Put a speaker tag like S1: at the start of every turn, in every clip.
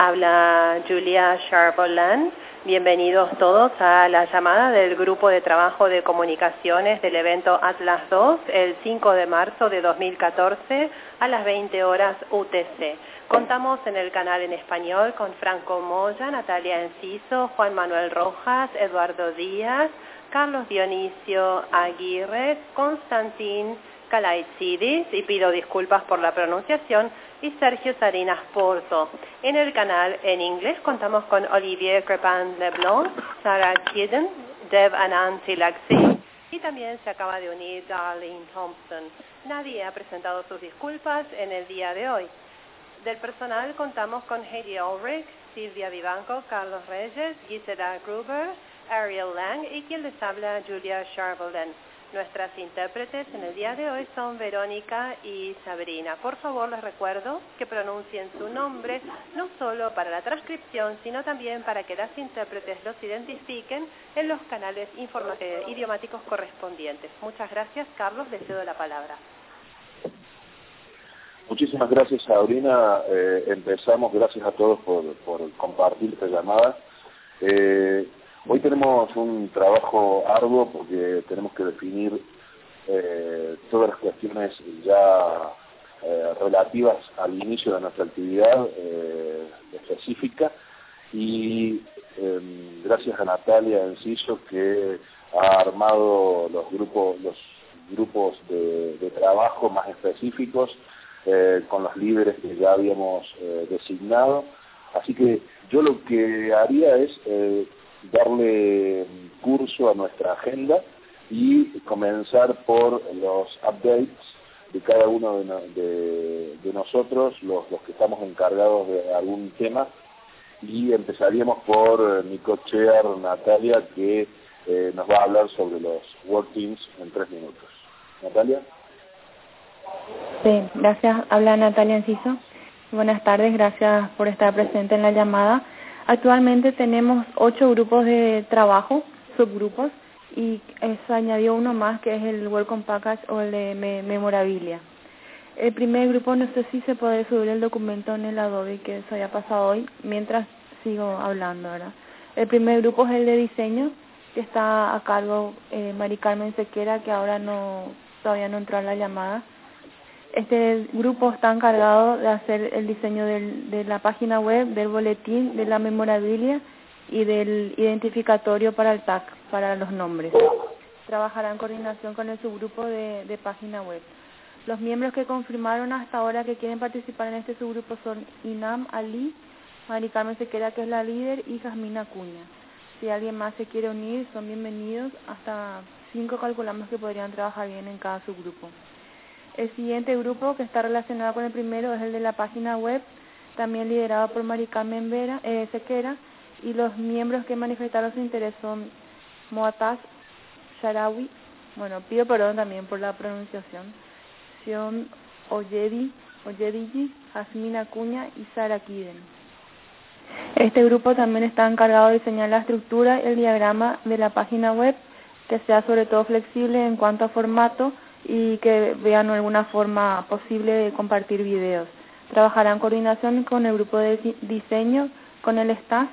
S1: Habla Julia Sharboland. Bienvenidos todos a la llamada del Grupo de Trabajo de Comunicaciones del evento Atlas II, el 5 de marzo de 2014 a las 20 horas UTC. Contamos en el canal en español con Franco Moya, Natalia Enciso, Juan Manuel Rojas, Eduardo Díaz, Carlos Dionisio Aguirre, Constantín Kalaitzidis, y pido disculpas por la pronunciación, y Sergio Sarinas Porto. En el canal en inglés contamos con Olivier Crepin Leblanc, Sarah Kidden, Dev Anand Tilaxi, y también se acaba de unir Darlene Thompson. Nadie ha presentado sus disculpas en el día de hoy. Del personal contamos con Heidi Ulrich, Silvia Vivanco, Carlos Reyes, Gisela Gruber, Ariel Lang y quien les habla, Julia Sharboland. Nuestras intérpretes en el día de hoy son Verónica y Sabrina. Por favor, les recuerdo que pronuncien su nombre, no solo para la transcripción, sino también para que las intérpretes los identifiquen en los canales idiomáticos correspondientes. Muchas gracias. Carlos, les cedo la palabra.
S2: Muchísimas gracias, Sabrina. Empezamos. Gracias a todos por compartir esta llamada. Hoy tenemos un trabajo arduo porque tenemos que definir todas las cuestiones ya relativas al inicio de nuestra actividad específica y gracias a Natalia Enciso que ha armado los grupos de trabajo más específicos con los líderes que ya habíamos designado. Así que yo lo que haría es darle curso a nuestra agenda y comenzar por los updates de cada uno de nosotros, los que estamos encargados de algún tema, y empezaríamos por mi co-chair Natalia, que nos va a hablar sobre los workings en 3 minutos. Natalia.
S3: Sí, gracias. Habla Natalia Enciso. Buenas tardes, gracias por estar presente en la llamada. Actualmente tenemos 8 grupos de trabajo, subgrupos, y se añadió uno más que es el Welcome Package o el de Memorabilia. El primer grupo, no sé si se puede subir el documento en el Adobe que se haya pasado hoy, mientras sigo hablando, ¿verdad? El primer grupo es el de diseño, que está a cargo Mari Carmen Sequera, que ahora todavía no entró a la llamada. Este grupo está encargado de hacer el diseño de la página web, del boletín, de la memorabilia y del identificatorio para el tag, para los nombres. Trabajará en coordinación con el subgrupo de página web. Los miembros que confirmaron hasta ahora que quieren participar en este subgrupo son Inam Ali, Mari Carmen Sequera, que es la líder, y Jasmine Acuña. Si alguien más se quiere unir, son bienvenidos. Hasta 5 calculamos que podrían trabajar bien en cada subgrupo. El siguiente grupo, que está relacionado con el primero, es el de la página web, también liderado por Mari Carmen Sequera, y los miembros que manifestaron su interés son Moataz Sharawi, pido perdón también por la pronunciación, Sion Oyediji, Jasmine Acuña y Sara Kiden. Este grupo también está encargado de diseñar la estructura y el diagrama de la página web, que sea sobre todo flexible en cuanto a formato, y que vean alguna forma posible de compartir videos. Trabajará en coordinación con el grupo de diseño, con el staff,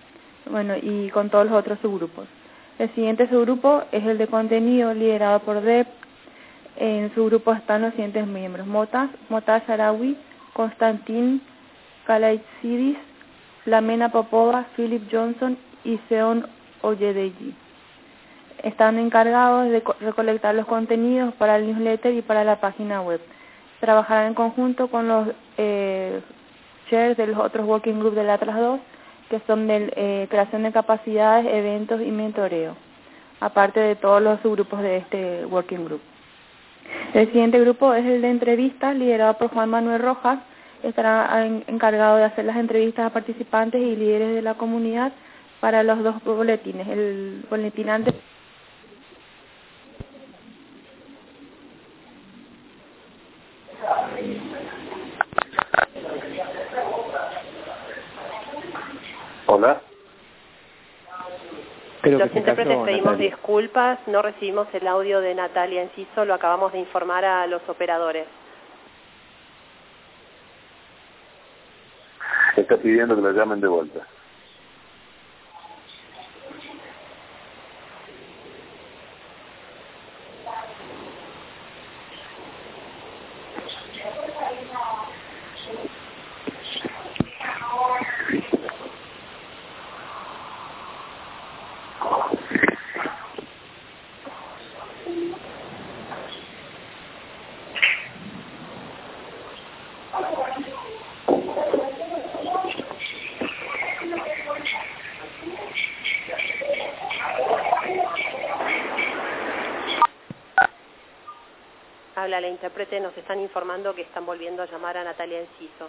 S3: y con todos los otros subgrupos. El siguiente subgrupo es el de contenido, liderado por Deb. En su grupo están los siguientes miembros: Motaz Sharawi, Constantín Kalaitzidis, Lamena Popova, Philip Johnson y Seon Oyedeji. Están encargados de recolectar los contenidos para el newsletter y para la página web. Trabajarán en conjunto con los chairs de los otros working groups del Atlas 2, que son de creación de capacidades, eventos y mentoreo, aparte de todos los subgrupos de este working group. El siguiente grupo es el de entrevistas, liderado por Juan Manuel Rojas. Estará encargado de hacer las entrevistas a participantes y líderes de la comunidad para los 2 boletines, el boletín antes.
S2: Hola.
S1: Los intérpretes pedimos disculpas, no recibimos el audio de Natalia Enciso, lo acabamos de informar a los operadores.
S2: Está pidiendo que lo llamen de vuelta.
S1: Habla la intérprete, nos están informando que están volviendo a llamar a Natalia Enciso.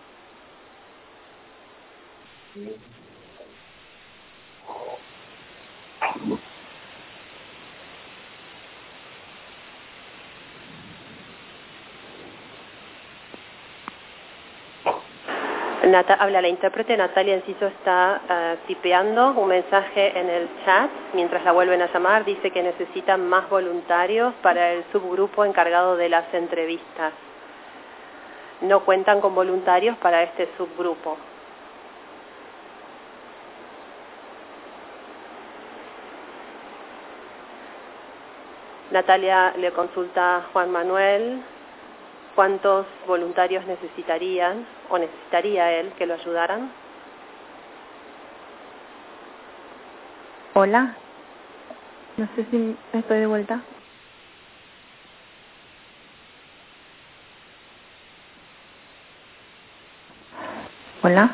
S1: Habla la intérprete, Natalia Enciso está tipeando un mensaje en el chat mientras la vuelven a llamar. Dice que necesitan más voluntarios para el subgrupo encargado de las entrevistas. No cuentan con voluntarios para este subgrupo. Natalia le consulta a Juan Manuel cuántos voluntarios necesitarían o necesitaría él que lo ayudaran.
S3: Hola, no sé si estoy de vuelta. Hola.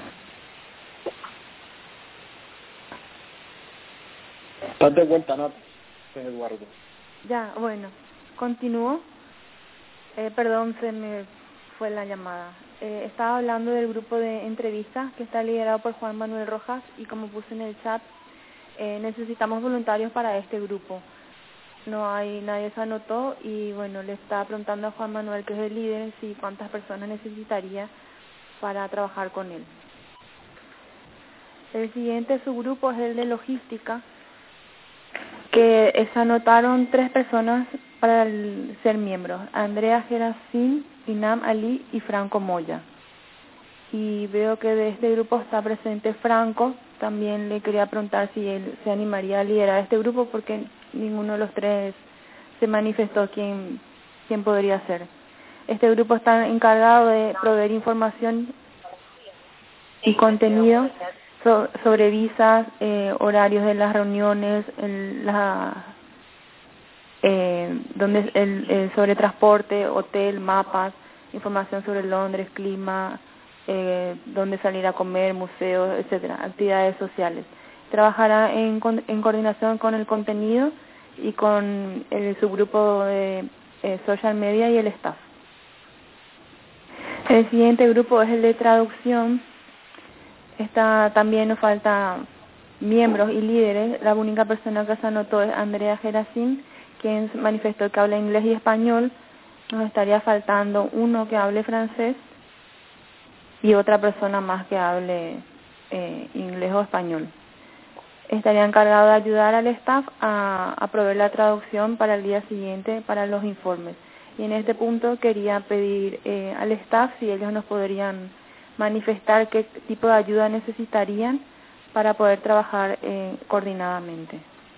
S4: Estás de vuelta, Nat, es Eduardo.
S3: Ya, bueno, continúo. Perdón, se me fue la llamada. Estaba hablando del grupo de entrevistas que está liderado por Juan Manuel Rojas y como puse en el chat, necesitamos voluntarios para este grupo. Nadie se anotó y bueno, le estaba preguntando a Juan Manuel, que es el líder, si cuántas personas necesitaría para trabajar con él. El siguiente subgrupo es el de logística, que se anotaron 3 personas para ser miembros: Andrea Gerasín, Inam Ali y Franco Moya. Y veo que de este grupo está presente Franco. También le quería preguntar si él se animaría a liderar este grupo, porque ninguno de los 3 se manifestó quién podría ser. Este grupo está encargado de proveer información y contenido sobre visas, horarios de las reuniones, sobre transporte, hotel, mapas, información sobre Londres, clima, dónde salir a comer, museos, etcétera, actividades sociales. Trabajará en coordinación con el contenido y con el subgrupo de social media y el staff. El siguiente grupo es el de traducción. También nos falta miembros y líderes. La única persona que se anotó es Andrea Gerasín, quien manifestó que habla inglés y español. Nos estaría faltando uno que hable francés y otra persona más que hable inglés o español. Estaría encargado de ayudar al staff a proveer la traducción para el día siguiente para los informes. Y en este punto quería pedir al staff si ellos nos podrían manifestar qué tipo de ayuda necesitarían para poder trabajar coordinadamente.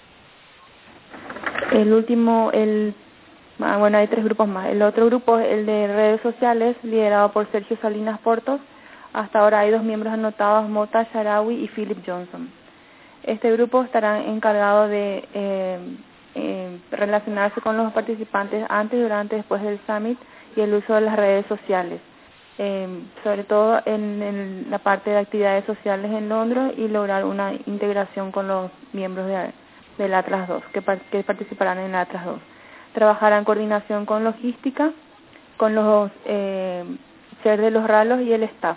S3: El último, hay 3 grupos más. El otro grupo es el de redes sociales, liderado por Sergio Salinas Portos. Hasta ahora hay 2 miembros anotados, Mota Sharawi y Philip Johnson. Este grupo estará encargado de relacionarse con los participantes antes, durante y después del Summit y el uso de las redes sociales. Sobre todo en la parte de actividades sociales en Londres y lograr una integración con los miembros del Atlas 2 que participarán en el Atlas 2. Trabajará en coordinación con logística, con los ser de los ralos y el staff.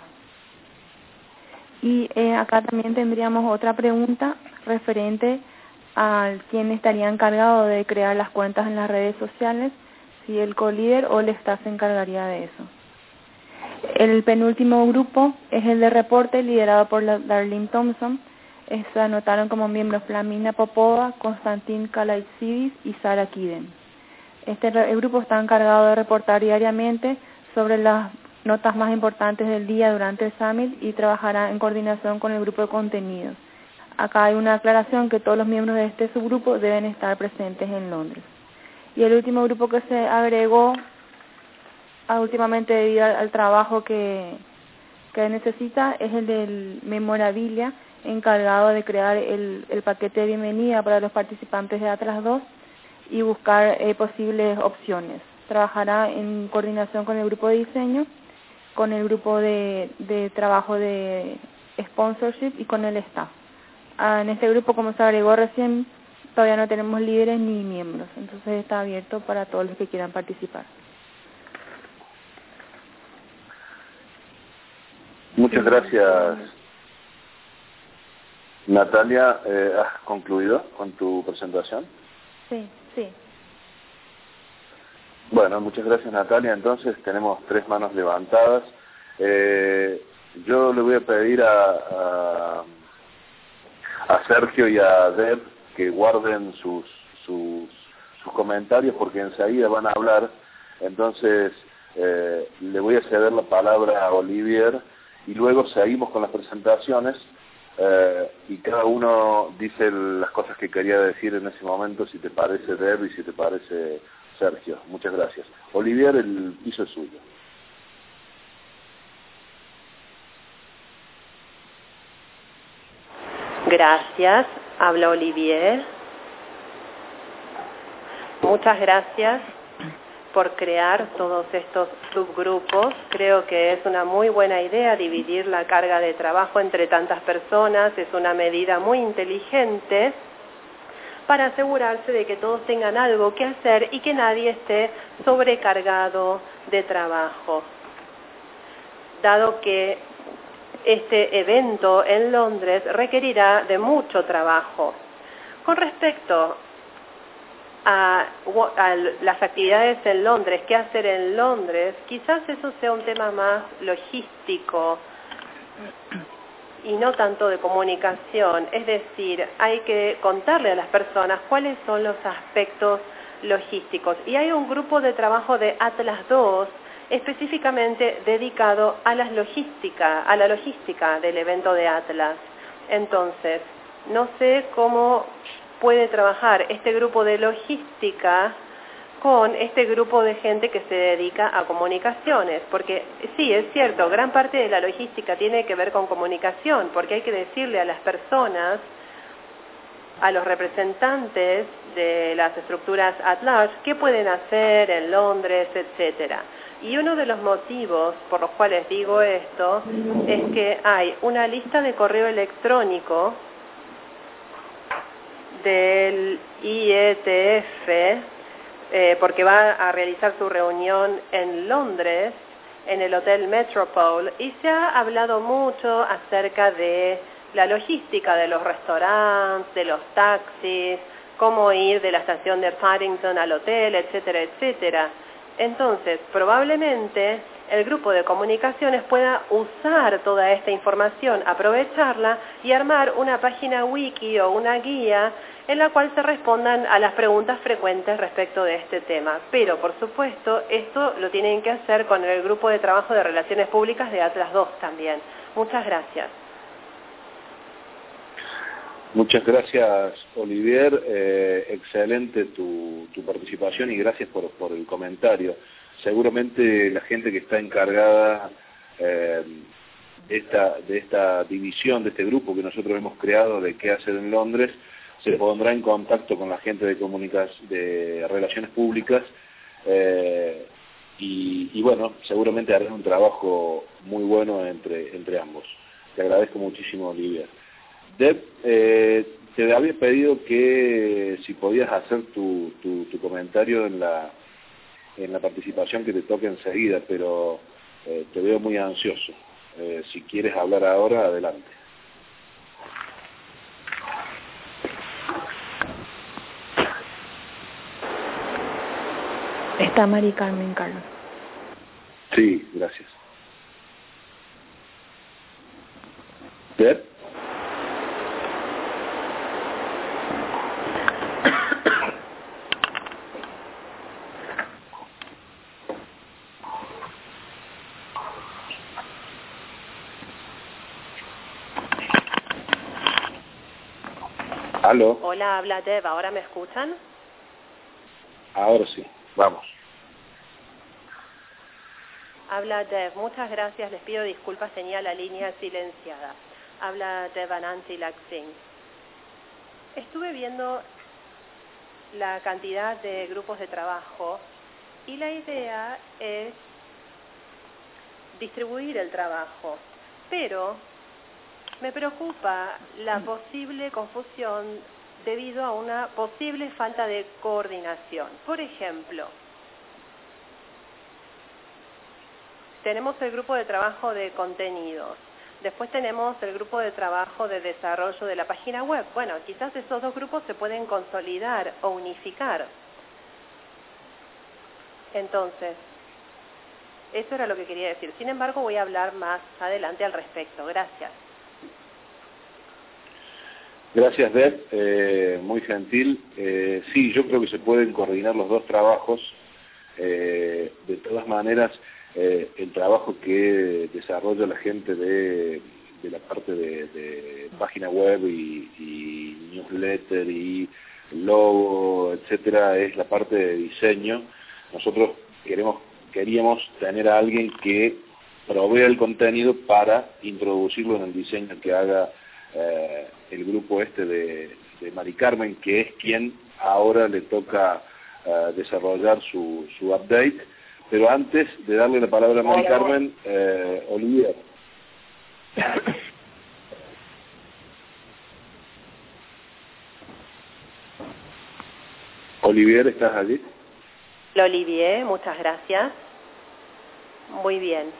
S3: Y acá también tendríamos otra pregunta referente a quién estaría encargado de crear las cuentas en las redes sociales, si el co-líder o el staff se encargaría de eso. El penúltimo grupo es el de reporte, liderado por Darlene Thompson. Se anotaron como miembros Flamina Popova, Konstantin Kalaitsidis y Sara Kiden. El grupo está encargado de reportar diariamente sobre las notas más importantes del día durante el Summit y trabajará en coordinación con el grupo de contenidos. Acá hay una aclaración que todos los miembros de este subgrupo deben estar presentes en Londres. Y el último grupo que se agregó últimamente debido al trabajo que necesita es el del memorabilia, encargado de crear el paquete de bienvenida para los participantes de Atlas 2 y buscar posibles opciones. Trabajará en coordinación con el grupo de diseño, con el grupo de trabajo de sponsorship y con el staff. En este grupo, como se agregó recién, todavía no tenemos líderes ni miembros, entonces está abierto para todos los que quieran participar.
S2: Muchas gracias, Natalia. ¿Has concluido con tu presentación?
S3: Sí.
S2: Bueno, muchas gracias, Natalia. Entonces tenemos 3 manos levantadas. Yo le voy a pedir a Sergio y a Deb que guarden sus comentarios porque enseguida van a hablar. Entonces le voy a ceder la palabra a Olivier y luego seguimos con las presentaciones y cada uno dice las cosas que quería decir en ese momento, si te parece, Deb, y si te parece, Sergio. Muchas gracias. Olivier, el piso es suyo.
S1: Gracias. Habla Olivier. Muchas gracias por crear todos estos subgrupos. Creo que es una muy buena idea dividir la carga de trabajo entre tantas personas. Es una medida muy inteligente para asegurarse de que todos tengan algo que hacer y que nadie esté sobrecargado de trabajo. Dado que este evento en Londres requerirá de mucho trabajo. Con respecto a las actividades en Londres, qué hacer en Londres, quizás eso sea un tema más logístico y no tanto de comunicación. Es decir, hay que contarle a las personas cuáles son los aspectos logísticos. Y hay un grupo de trabajo de Atlas 2 específicamente dedicado a la logística del evento de Atlas. Entonces, no sé cómo puede trabajar este grupo de logística con este grupo de gente que se dedica a comunicaciones, porque sí, es cierto, gran parte de la logística tiene que ver con comunicación, porque hay que decirle a las personas, a los representantes de las estructuras at large, qué pueden hacer en Londres, etcétera. Y uno de los motivos por los cuales digo esto es que hay una lista de correo electrónico del IETF, porque va a realizar su reunión en Londres, en el Hotel Metropole, y se ha hablado mucho acerca de la logística de los restaurantes, de los taxis, cómo ir de la estación de Paddington al hotel, etcétera, etcétera. Entonces, probablemente el grupo de comunicaciones pueda usar toda esta información, aprovecharla y armar una página wiki o una guía en la cual se respondan a las preguntas frecuentes respecto de este tema. Pero, por supuesto, esto lo tienen que hacer con el grupo de trabajo de Relaciones Públicas de Atlas 2 también. Muchas gracias.
S2: Muchas gracias, Olivier. Excelente tu participación y gracias por el comentario. Seguramente la gente que está encargada de esta división, de este grupo que nosotros hemos creado de qué hacer en Londres, se pondrá en contacto con la gente de Relaciones Públicas y bueno, seguramente harán un trabajo muy bueno entre ambos. Te agradezco muchísimo, Olivier. Deb, te había pedido que si podías hacer tu comentario en la participación que te toque enseguida, pero te veo muy ansioso. Si quieres hablar ahora, adelante.
S3: Está Mari Carmen, Carlos.
S2: Sí, gracias. Deb. ¿Aló?
S1: Hola, habla Deb. ¿Ahora me escuchan?
S2: Ahora sí, vamos.
S1: Habla Deb. Muchas gracias. Les pido disculpas, tenía la línea silenciada. Habla Deb Ananti Laxing. Estuve viendo la cantidad de grupos de trabajo y la idea es distribuir el trabajo, pero me preocupa la posible confusión debido a una posible falta de coordinación. Por ejemplo, tenemos el grupo de trabajo de contenidos, después tenemos el grupo de trabajo de desarrollo de la página web. Bueno, quizás esos dos grupos se pueden consolidar o unificar. Entonces, eso era lo que quería decir. Sin embargo, voy a hablar más adelante al respecto. Gracias.
S2: Gracias, Deb. Muy gentil. Sí, yo creo que se pueden coordinar los dos trabajos. De todas maneras, el trabajo que desarrolla la gente de la parte de página web y newsletter y logo, etcétera, es la parte de diseño. Nosotros queríamos tener a alguien que provea el contenido para introducirlo en el diseño que haga el grupo de Mari Carmen, que es quien ahora le toca desarrollar su update. Pero antes de darle la palabra a Mari Carmen, Olivier. Olivier, ¿estás allí?
S1: Olivier, muchas gracias. Muy bien.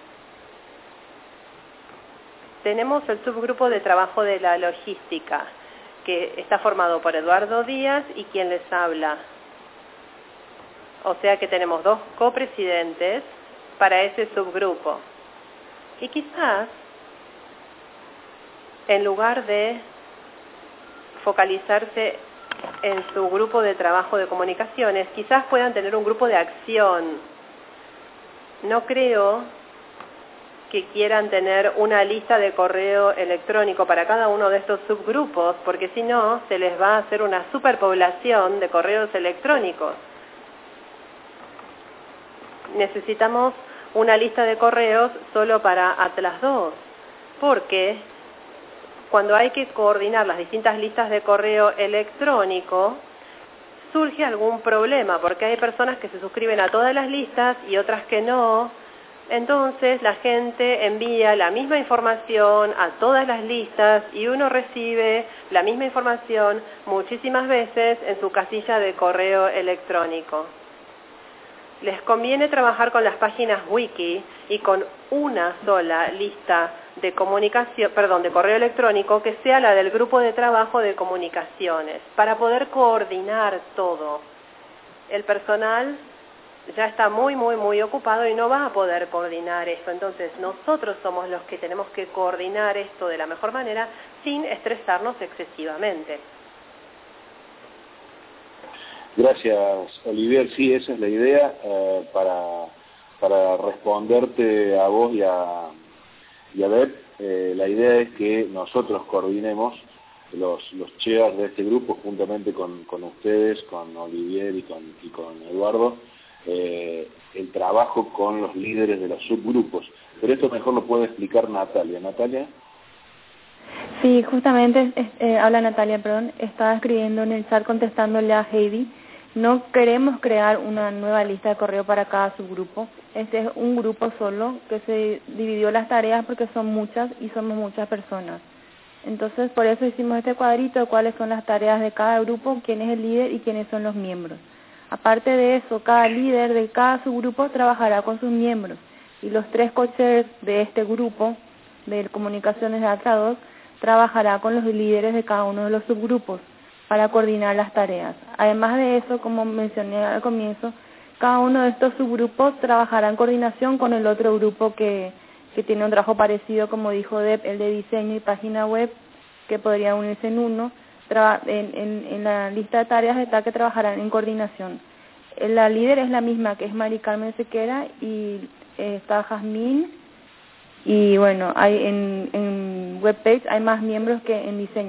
S1: Tenemos el subgrupo de trabajo de la logística, que está formado por Eduardo Díaz y quien les habla. O sea que tenemos dos copresidentes para ese subgrupo. Y quizás, en lugar de focalizarse en su grupo de trabajo de comunicaciones, quizás puedan tener un grupo de acción. No creo que quieran tener una lista de correo electrónico para cada uno de estos subgrupos, porque si no, se les va a hacer una superpoblación de correos electrónicos. Necesitamos una lista de correos solo para Atlas 2, porque cuando hay que coordinar las distintas listas de correo electrónico, surge algún problema, porque hay personas que se suscriben a todas las listas y otras que no. Entonces la gente envía la misma información a todas las listas y uno recibe la misma información muchísimas veces en su casilla de correo electrónico. Les conviene trabajar con las páginas wiki y con una sola lista de de correo electrónico que sea la del grupo de trabajo de comunicaciones, para poder coordinar todo. El personal ya está muy ocupado y no va a poder coordinar esto. Entonces nosotros somos los que tenemos que coordinar esto de la mejor manera sin estresarnos excesivamente.
S2: Gracias, Olivier. Sí, esa es la idea para responderte a vos y a Beth. La idea es que nosotros coordinemos los chairs de este grupo juntamente con ustedes, con Olivier y con Eduardo, el trabajo con los líderes de los subgrupos. Pero esto mejor lo puede explicar Natalia. ¿Natalia?
S3: Sí, justamente habla Natalia, estaba escribiendo en el chat contestándole a Heidi. No queremos crear una nueva lista de correo para cada subgrupo. Este es un grupo solo que se dividió las tareas porque son muchas y somos muchas personas. Entonces, por eso hicimos este cuadrito de cuáles son las tareas de cada grupo, quién es el líder y quiénes son los miembros. Aparte de eso, cada líder de cada subgrupo trabajará con sus miembros y los 3 co-chairs de este grupo de comunicaciones de Atlas 2 trabajará con los líderes de cada uno de los subgrupos para coordinar las tareas. Además de eso, como mencioné al comienzo, cada uno de estos subgrupos trabajará en coordinación con el otro grupo que tiene un trabajo parecido, como dijo Deb, el de diseño y página web, que podría unirse en uno. En la lista de tareas está que trabajarán en coordinación. La líder es la misma, que es Mari Carmen Sequera, y está Jazmín, y bueno, hay en webpage hay más miembros que en diseño.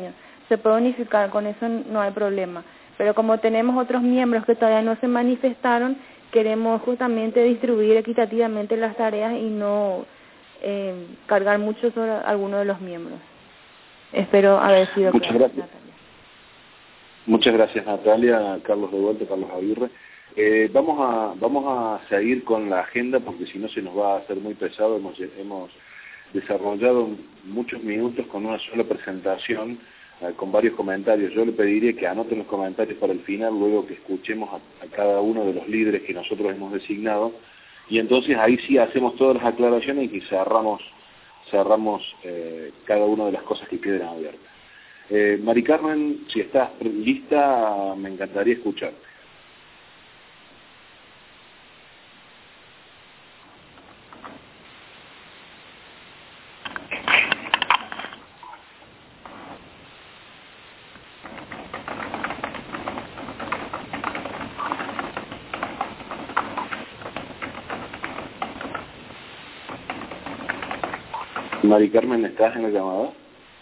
S3: se puede unificar, con eso no hay problema. Pero como tenemos otros miembros que todavía no se manifestaron, queremos justamente distribuir equitativamente las tareas y no cargar mucho sobre alguno de los miembros. Espero haber sido
S2: Muchas
S3: clara,
S2: gracias.
S3: Natalia.
S2: Muchas gracias, Natalia. Carlos de vuelta, Carlos Aguirre. Vamos a seguir con la agenda porque si no se nos va a hacer muy pesado. Hemos desarrollado muchos minutos con una sola presentación, con varios comentarios. Yo le pediría que anoten los comentarios para el final, luego que escuchemos a cada uno de los líderes que nosotros hemos designado, y entonces ahí sí hacemos todas las aclaraciones y cerramos cada una de las cosas que queden abiertas. Mari Carmen, si estás lista, me encantaría escucharte. Mari Carmen, ¿estás en la llamada?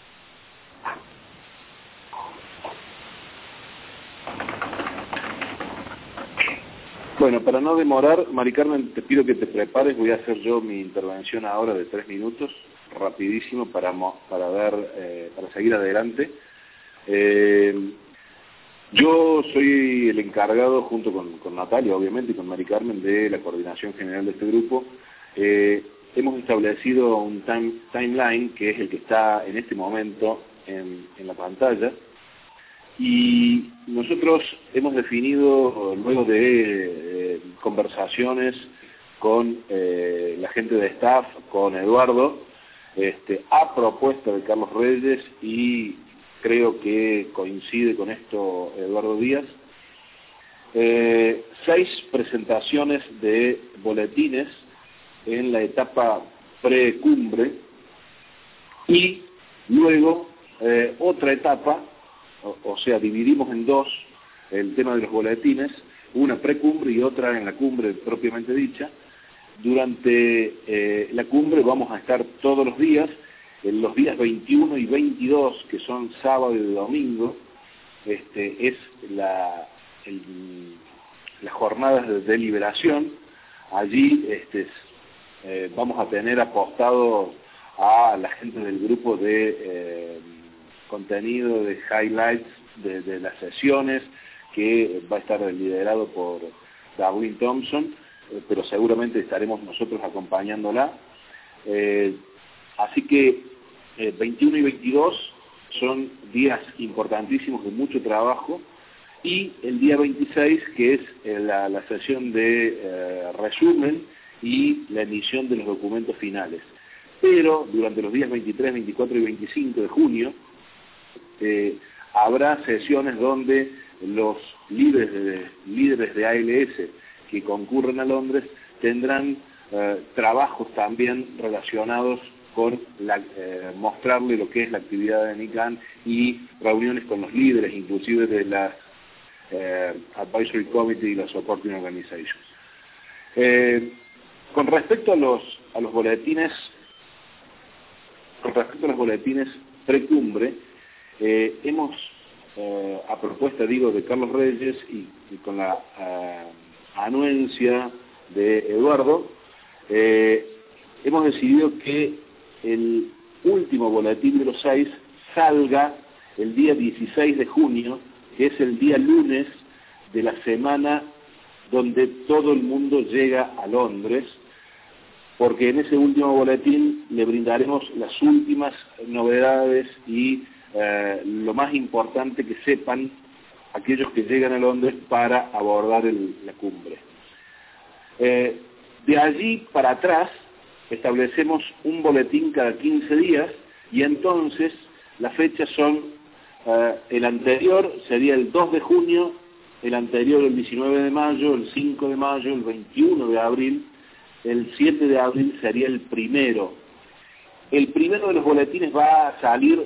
S2: Bueno, para no demorar, Mari Carmen, te pido que te prepares. Voy a hacer yo mi intervención ahora de 3 minutos, rapidísimo, para seguir adelante. Yo soy el encargado, junto con Natalia, obviamente, y con Mari Carmen, de la coordinación general de este grupo. Hemos establecido un timeline, que es el que está en este momento en la pantalla, y nosotros hemos definido, luego de conversaciones con la gente de staff, con Eduardo, a propuesta de Carlos Reyes, y creo que coincide con esto Eduardo Díaz, 6 presentaciones de boletines en la etapa precumbre, y luego otra etapa, o sea, dividimos en 2 el tema de los boletines, una precumbre y otra en la cumbre propiamente dicha. Durante la cumbre vamos a estar todos los días, en los días 21 y 22, que son sábado y domingo, es las jornadas de deliberación. Allí vamos a tener apostado a la gente del grupo de contenido, de highlights de las sesiones, que va a estar liderado por Darwin Thompson, pero seguramente estaremos nosotros acompañándola. Así que 21 y 22 son días importantísimos de mucho trabajo, y el día 26, que es la sesión de resumen y la emisión de los documentos finales. Pero durante los días 23, 24 y 25 de junio habrá sesiones donde los líderes de ALS que concurren a Londres tendrán trabajos también relacionados con mostrarle lo que es la actividad de NICAN, y reuniones con los líderes, inclusive de las Advisory Committee y las Supporting Organizations. Con respecto a los boletines, precumbre, hemos, a propuesta, de Carlos Reyes y con la anuencia de Eduardo, hemos decidido que el último boletín de los 6 salga el día 16 de junio, que es el día lunes de la semana donde todo el mundo llega a Londres, porque en ese último boletín le brindaremos las últimas novedades y lo más importante que sepan aquellos que llegan a Londres para abordar la cumbre. De allí para atrás establecemos un boletín cada 15 días, y entonces las fechas son, el anterior sería el 2 de junio, el anterior el 19 de mayo, el 5 de mayo, el 21 de abril, el 7 de abril sería el primero. El primero de los boletines va a salir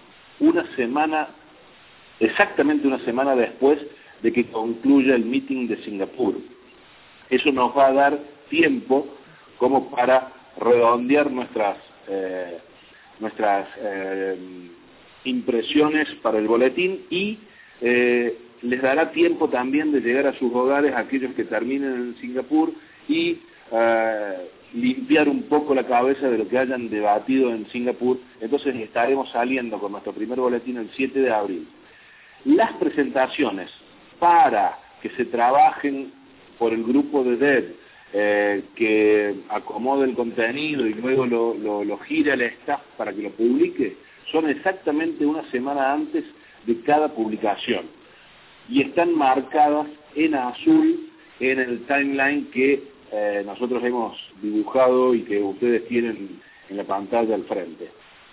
S2: exactamente una semana después de que concluya el meeting de Singapur. Eso nos va a dar tiempo como para redondear nuestras impresiones para el boletín y les dará tiempo también de llegar a sus hogares a aquellos que terminen en Singapur y limpiar un poco la cabeza de lo que hayan debatido en Singapur. Entonces estaremos saliendo con nuestro primer boletín el 7 de abril. Las presentaciones para que se trabajen por el grupo de DED, que acomode el contenido y luego lo gire al staff para que lo publique, son exactamente una semana antes de cada publicación y están marcadas en azul en el timeline que nosotros hemos dibujado y que ustedes tienen en la pantalla al frente.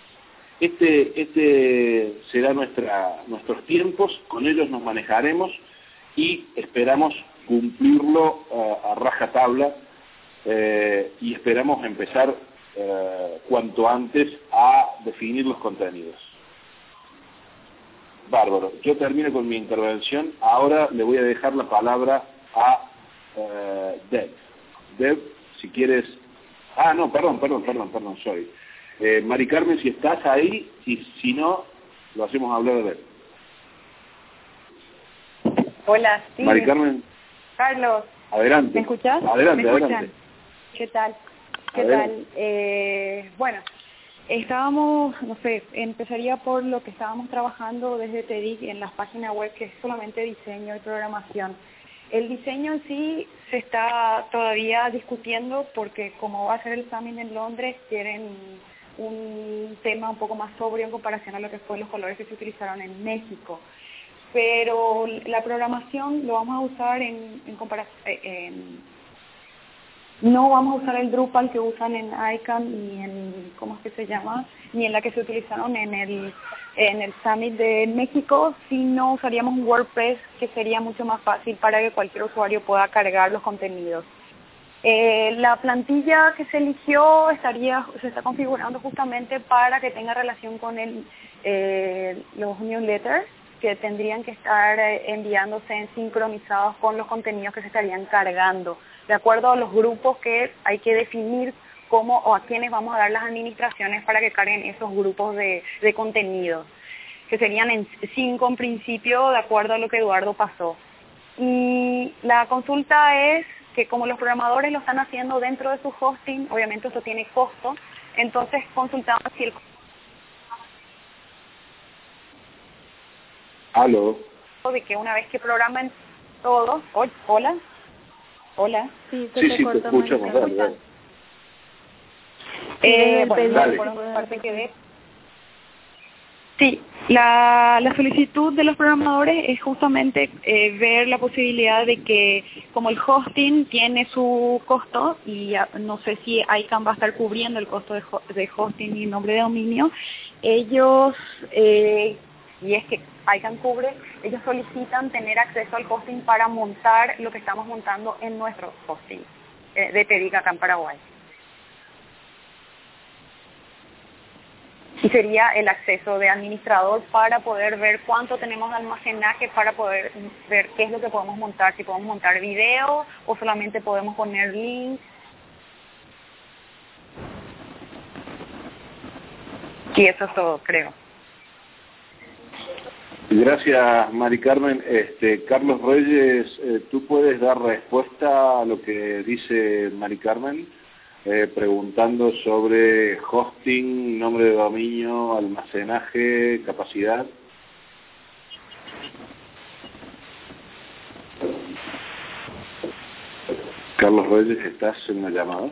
S2: Este será nuestros tiempos, con ellos nos manejaremos y esperamos cumplirlo a rajatabla y esperamos empezar cuanto antes a definir los contenidos. Bárbaro, yo termino con mi intervención. Ahora le voy a dejar la palabra a Deb. Deb, si quieres... Ah, no, perdón, sorry. Mari Carmen, si estás ahí, y si no, lo hacemos hablar de Deb.
S5: Hola, sí.
S2: Mari Carmen.
S5: Carlos.
S2: Adelante.
S5: ¿Me escuchás?
S2: Adelante,
S5: ¿Me escuchan?
S2: adelante.
S5: ¿Qué tal? Bueno, estábamos, no sé, empezaría por lo que estábamos trabajando desde TEDIC en las páginas web, que es solamente diseño y programación. El diseño en sí se está todavía discutiendo porque como va a ser el Summit en Londres, quieren un tema un poco más sobrio en comparación a lo que fue los colores que se utilizaron en México. Pero la programación lo vamos a usar no vamos a usar el Drupal que usan en ICANN ni en, ¿cómo es que se llama? Ni en la que se utilizaron en el Summit de México, sino usaríamos un WordPress que sería mucho más fácil para que cualquier usuario pueda cargar los contenidos. La plantilla que se eligió se está configurando justamente para que tenga relación con los newsletters que tendrían que estar enviándose sincronizados con los contenidos que se estarían cargando, de acuerdo a los grupos que hay que definir cómo o a quiénes vamos a dar las administraciones para que carguen esos grupos de contenidos, que serían en 5 en principio, de acuerdo a lo que Eduardo pasó. Y la consulta es que como los programadores lo están haciendo dentro de su hosting, obviamente esto tiene costo, entonces consultamos si el
S2: Aló.
S5: de que una vez que programen todo, hola.
S3: Sí,
S2: sí, te escuchamos, dale.
S5: Bueno,
S2: dale.
S5: por una parte quedé. Sí, la solicitud de los programadores es justamente ver la posibilidad de que como el hosting tiene su costo y no sé si ICANN va a estar cubriendo el costo de hosting y nombre de dominio, ellos, y es que ICANN cubre, ellos solicitan tener acceso al hosting para montar lo que estamos montando en nuestro hosting de TEDIC acá en Paraguay. Y sería el acceso de administrador para poder ver cuánto tenemos de almacenaje, para poder ver qué es lo que podemos montar, si podemos montar video o solamente podemos poner links. Y eso es todo, creo.
S2: Gracias, Mari Carmen. Carlos Reyes, ¿tú puedes dar respuesta a lo que dice Mari Carmen? Preguntando sobre hosting, nombre de dominio, almacenaje, capacidad. Carlos Reyes, ¿estás en la llamada?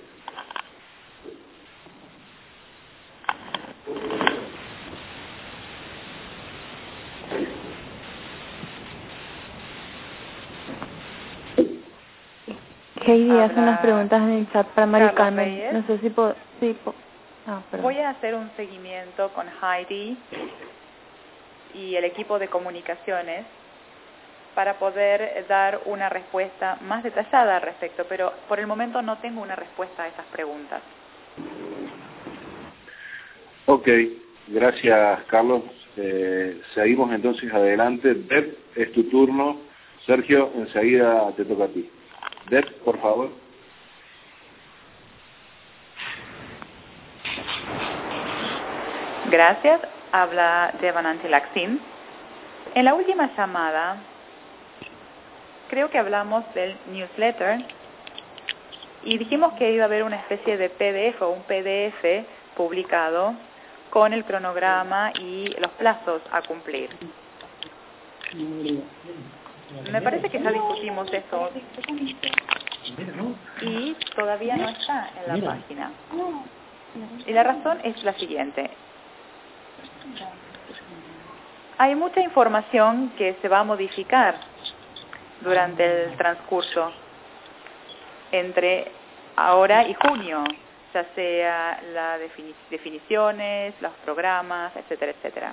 S3: Heidi hace unas preguntas en el chat para Mari Carmen.
S1: Reyes.
S3: No sé si puedo...
S1: Voy a hacer un seguimiento con Heidi y el equipo de comunicaciones para poder dar una respuesta más detallada al respecto, pero por el momento no tengo una respuesta a esas preguntas.
S2: Ok, gracias, Carlos. Seguimos entonces adelante. Deb, es tu turno. Sergio, enseguida te toca a ti. Deb, por favor.
S1: Gracias.
S6: Habla Devananti Laksin. En la última llamada, creo que hablamos del newsletter y dijimos que iba a haber una especie de PDF o un PDF publicado con el cronograma y los plazos a cumplir. Me parece que ya discutimos eso y todavía no está en la página. Y la razón es la siguiente. Hay mucha información que se va a modificar durante el transcurso entre ahora y junio, ya sea las definiciones, los programas, etcétera, etcétera.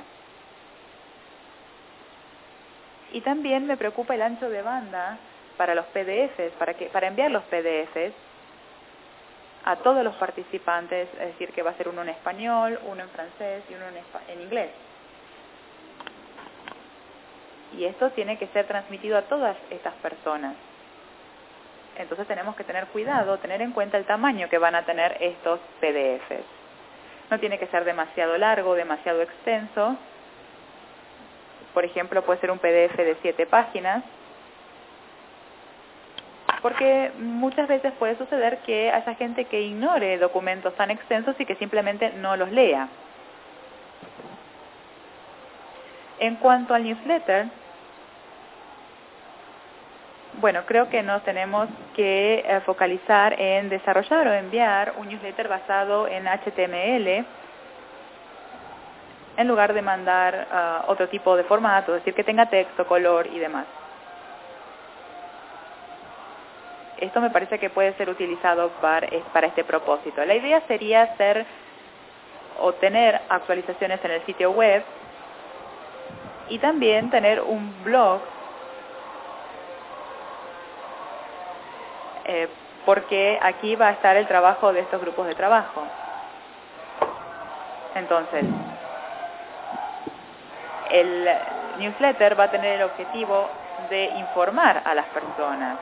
S6: Y también me preocupa el ancho de banda para los PDFs, para enviar los PDFs a todos los participantes, es decir, que va a ser uno en español, uno en francés y uno en inglés. Y esto tiene que ser transmitido a todas estas personas. Entonces tenemos que tener cuidado, tener en cuenta el tamaño que van a tener estos PDFs. No tiene que ser demasiado largo, demasiado extenso. Por ejemplo, puede ser un PDF de 7 páginas. Porque muchas veces puede suceder que haya gente que ignore documentos tan extensos y que simplemente no los lea. En cuanto al newsletter, bueno, creo que nos tenemos que focalizar en desarrollar o enviar un newsletter basado en HTML en lugar de mandar otro tipo de formato, es decir, que tenga texto, color y demás. Esto me parece que puede ser utilizado para este propósito. La idea sería tener actualizaciones en el sitio web y también tener un blog, porque aquí va a estar el trabajo de estos grupos de trabajo. Entonces, el newsletter va a tener el objetivo de informar a las personas.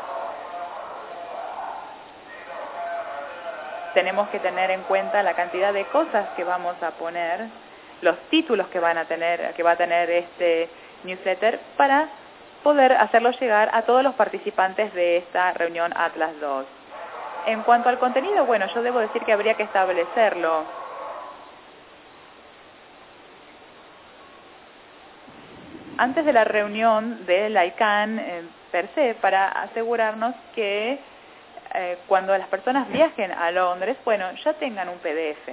S6: Tenemos que tener en cuenta la cantidad de cosas que vamos a poner, los títulos que va a tener este newsletter para poder hacerlo llegar a todos los participantes de esta reunión Atlas 2. En cuanto al contenido, bueno, yo debo decir que habría que establecerlo. Antes de la reunión del ICANN per se, para asegurarnos que cuando las personas viajen a Londres, bueno, ya tengan un PDF.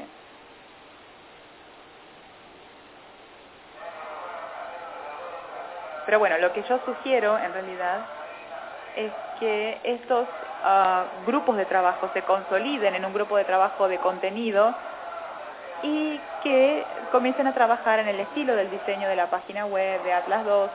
S6: Pero bueno, lo que yo sugiero en realidad es que estos grupos de trabajo se consoliden en un grupo de trabajo de contenido y que comiencen a trabajar en el estilo del diseño de la página web de Atlas 2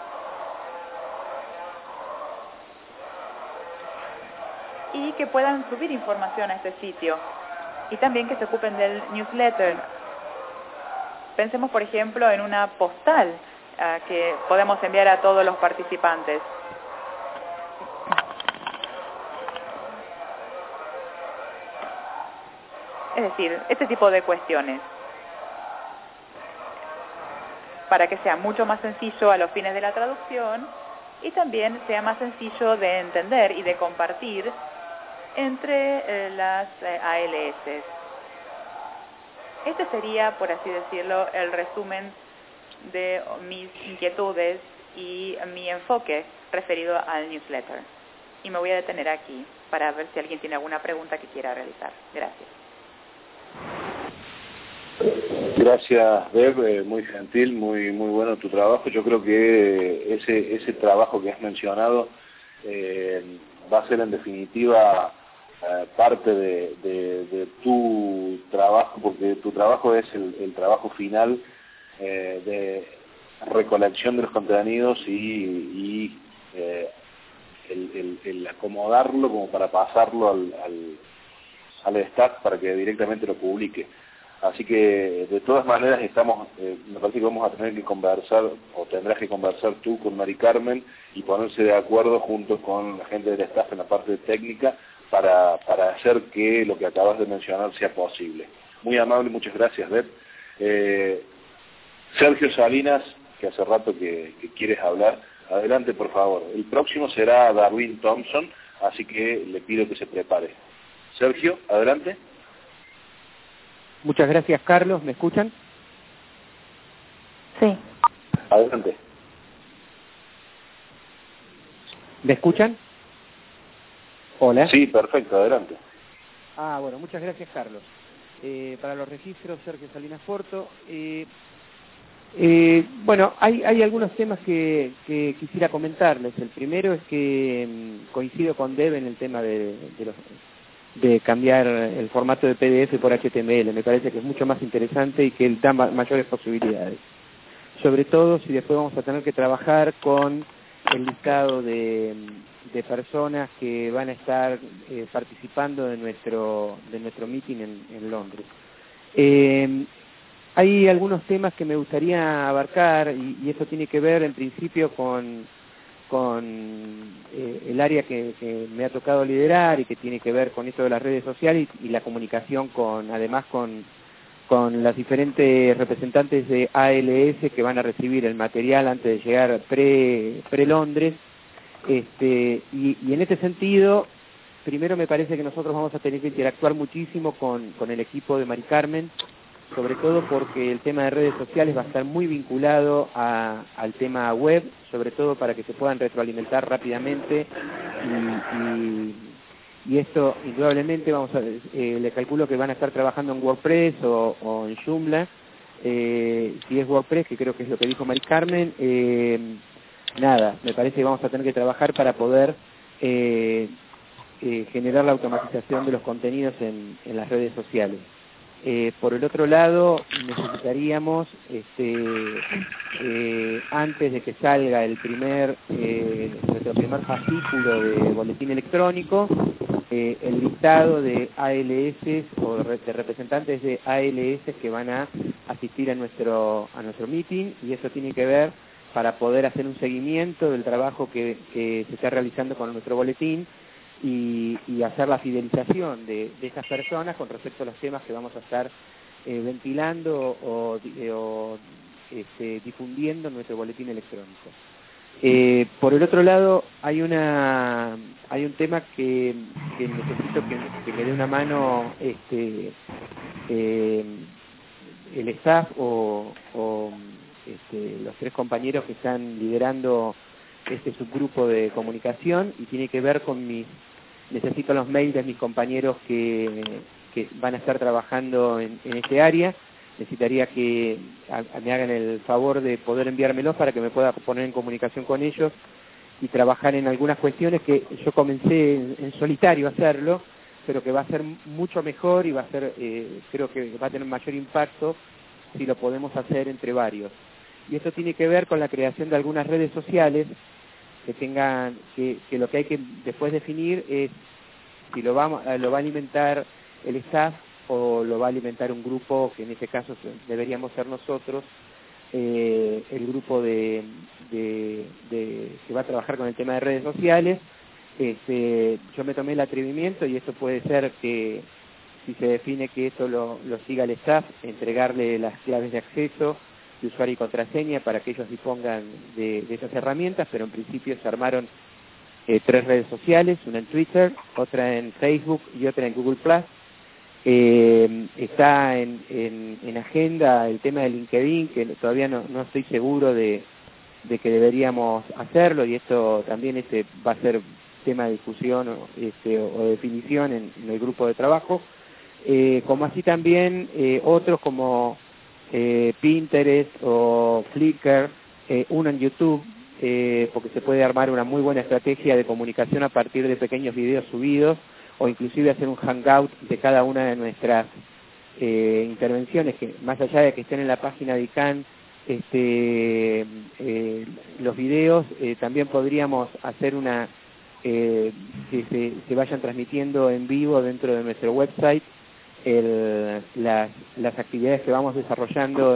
S6: y que puedan subir información a este sitio y también que se ocupen del newsletter. Pensemos, por ejemplo, en una postal que podemos enviar a todos los participantes. Es decir, este tipo de cuestiones, para que sea mucho más sencillo a los fines de la traducción y también sea más sencillo de entender y de compartir entre las ALS. Este sería, por así decirlo, el resumen de mis inquietudes y mi enfoque referido al newsletter. Y me voy a detener aquí para ver si alguien tiene alguna pregunta que quiera realizar. Gracias.
S2: Gracias, Deb, muy gentil, muy bueno tu trabajo. Yo creo que ese trabajo que has mencionado va a ser en definitiva parte de tu trabajo, porque tu trabajo es el trabajo final de recolección de los contenidos y el acomodarlo como para pasarlo al staff para que directamente lo publique. Así que de todas maneras me parece que vamos a tener que conversar, o tendrás que conversar tú con Mari Carmen y ponerse de acuerdo junto con la gente del staff en la parte técnica para hacer que lo que acabas de mencionar sea posible. Muy amable, muchas gracias, Beth. Sergio Salinas, que hace rato que quieres hablar, adelante por favor. El próximo será Darwin Thompson, así que le pido que se prepare. Sergio, adelante.
S7: Muchas gracias, Carlos. ¿Me escuchan?
S3: Sí.
S2: Adelante.
S7: ¿Me escuchan? Hola.
S2: Sí, perfecto, adelante.
S7: Bueno, muchas gracias, Carlos. Para los registros, Sergio Salinas Porto. Bueno, hay algunos temas que quisiera comentarles. El primero es que coincido con Deb en el tema de cambiar el formato de PDF por HTML. Me parece que es mucho más interesante y que da mayores posibilidades. Sobre todo si después vamos a tener que trabajar con el listado de personas que van a estar participando de nuestro meeting en Londres. Hay algunos temas que me gustaría abarcar y eso tiene que ver en principio con el área que me ha tocado liderar y que tiene que ver con esto de las redes sociales y la comunicación además con las diferentes representantes de ALS que van a recibir el material antes de llegar pre-Londres. Y en este sentido, primero me parece que nosotros vamos a tener que interactuar muchísimo con el equipo de Mari Carmen, sobre todo porque el tema de redes sociales va a estar muy vinculado al tema web, sobre todo para que se puedan retroalimentar rápidamente y esto indudablemente le calculo que van a estar trabajando en WordPress o en Joomla. Si es WordPress, que creo que es lo que dijo Mari Carmen, me parece que vamos a tener que trabajar para poder generar la automatización de los contenidos en las redes sociales. Por el otro lado, necesitaríamos, antes de que salga nuestro primer fascículo de boletín electrónico, el listado de ALS o de representantes de ALS que van a asistir a nuestro meeting, y eso tiene que ver para poder hacer un seguimiento del trabajo que se está realizando con nuestro boletín y hacer la fidelización de esas personas con respecto a los temas que vamos a estar ventilando o difundiendo en nuestro boletín electrónico. Por el otro lado, hay un tema que necesito que me dé una mano el staff o los tres compañeros que están liderando este subgrupo de comunicación, y tiene que ver con necesito los mails de mis compañeros que van a estar trabajando en este área. Necesitaría que me hagan el favor de poder enviármelos para que me pueda poner en comunicación con ellos y trabajar en algunas cuestiones que yo comencé en solitario a hacerlo, pero que va a ser mucho mejor y va a ser, creo que va a tener mayor impacto si lo podemos hacer entre varios. Y esto tiene que ver con la creación de algunas redes sociales que lo que hay que después definir es si lo va a alimentar el staff o lo va a alimentar un grupo, que en este caso deberíamos ser nosotros, el grupo que va a trabajar con el tema de redes sociales. Yo me tomé el atrevimiento, y esto puede ser que si se define que esto lo siga el staff, entregarle las claves de acceso, de usuario y contraseña para que ellos dispongan de esas herramientas, pero en principio se armaron 3 redes sociales, una en Twitter, otra en Facebook y otra en Google+. Está en agenda el tema de LinkedIn, que todavía no estoy seguro de que deberíamos hacerlo, y esto también va a ser tema de discusión o definición en el grupo de trabajo, como así también otros como Pinterest o Flickr, uno en YouTube, porque se puede armar una muy buena estrategia de comunicación a partir de pequeños videos subidos, o inclusive hacer un hangout de cada una de nuestras intervenciones, que más allá de que estén en la página de ICANN, los videos, también podríamos hacer que se vayan transmitiendo en vivo dentro de nuestro website las actividades que vamos desarrollando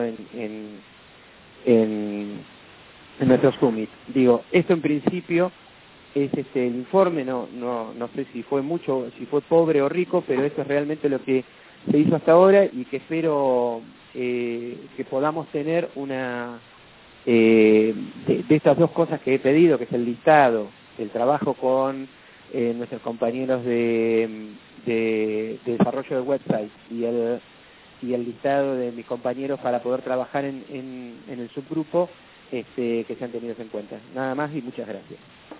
S7: en nuestro summit. Digo, esto en principio es el informe, no sé si fue mucho, si fue pobre o rico, pero eso es realmente lo que se hizo hasta ahora y que espero que podamos tener una de estas dos cosas que he pedido, que es el listado, el trabajo con nuestros compañeros de desarrollo de website y el listado de mis compañeros para poder trabajar en el subgrupo, que sean tenidos en cuenta. Nada más y muchas gracias.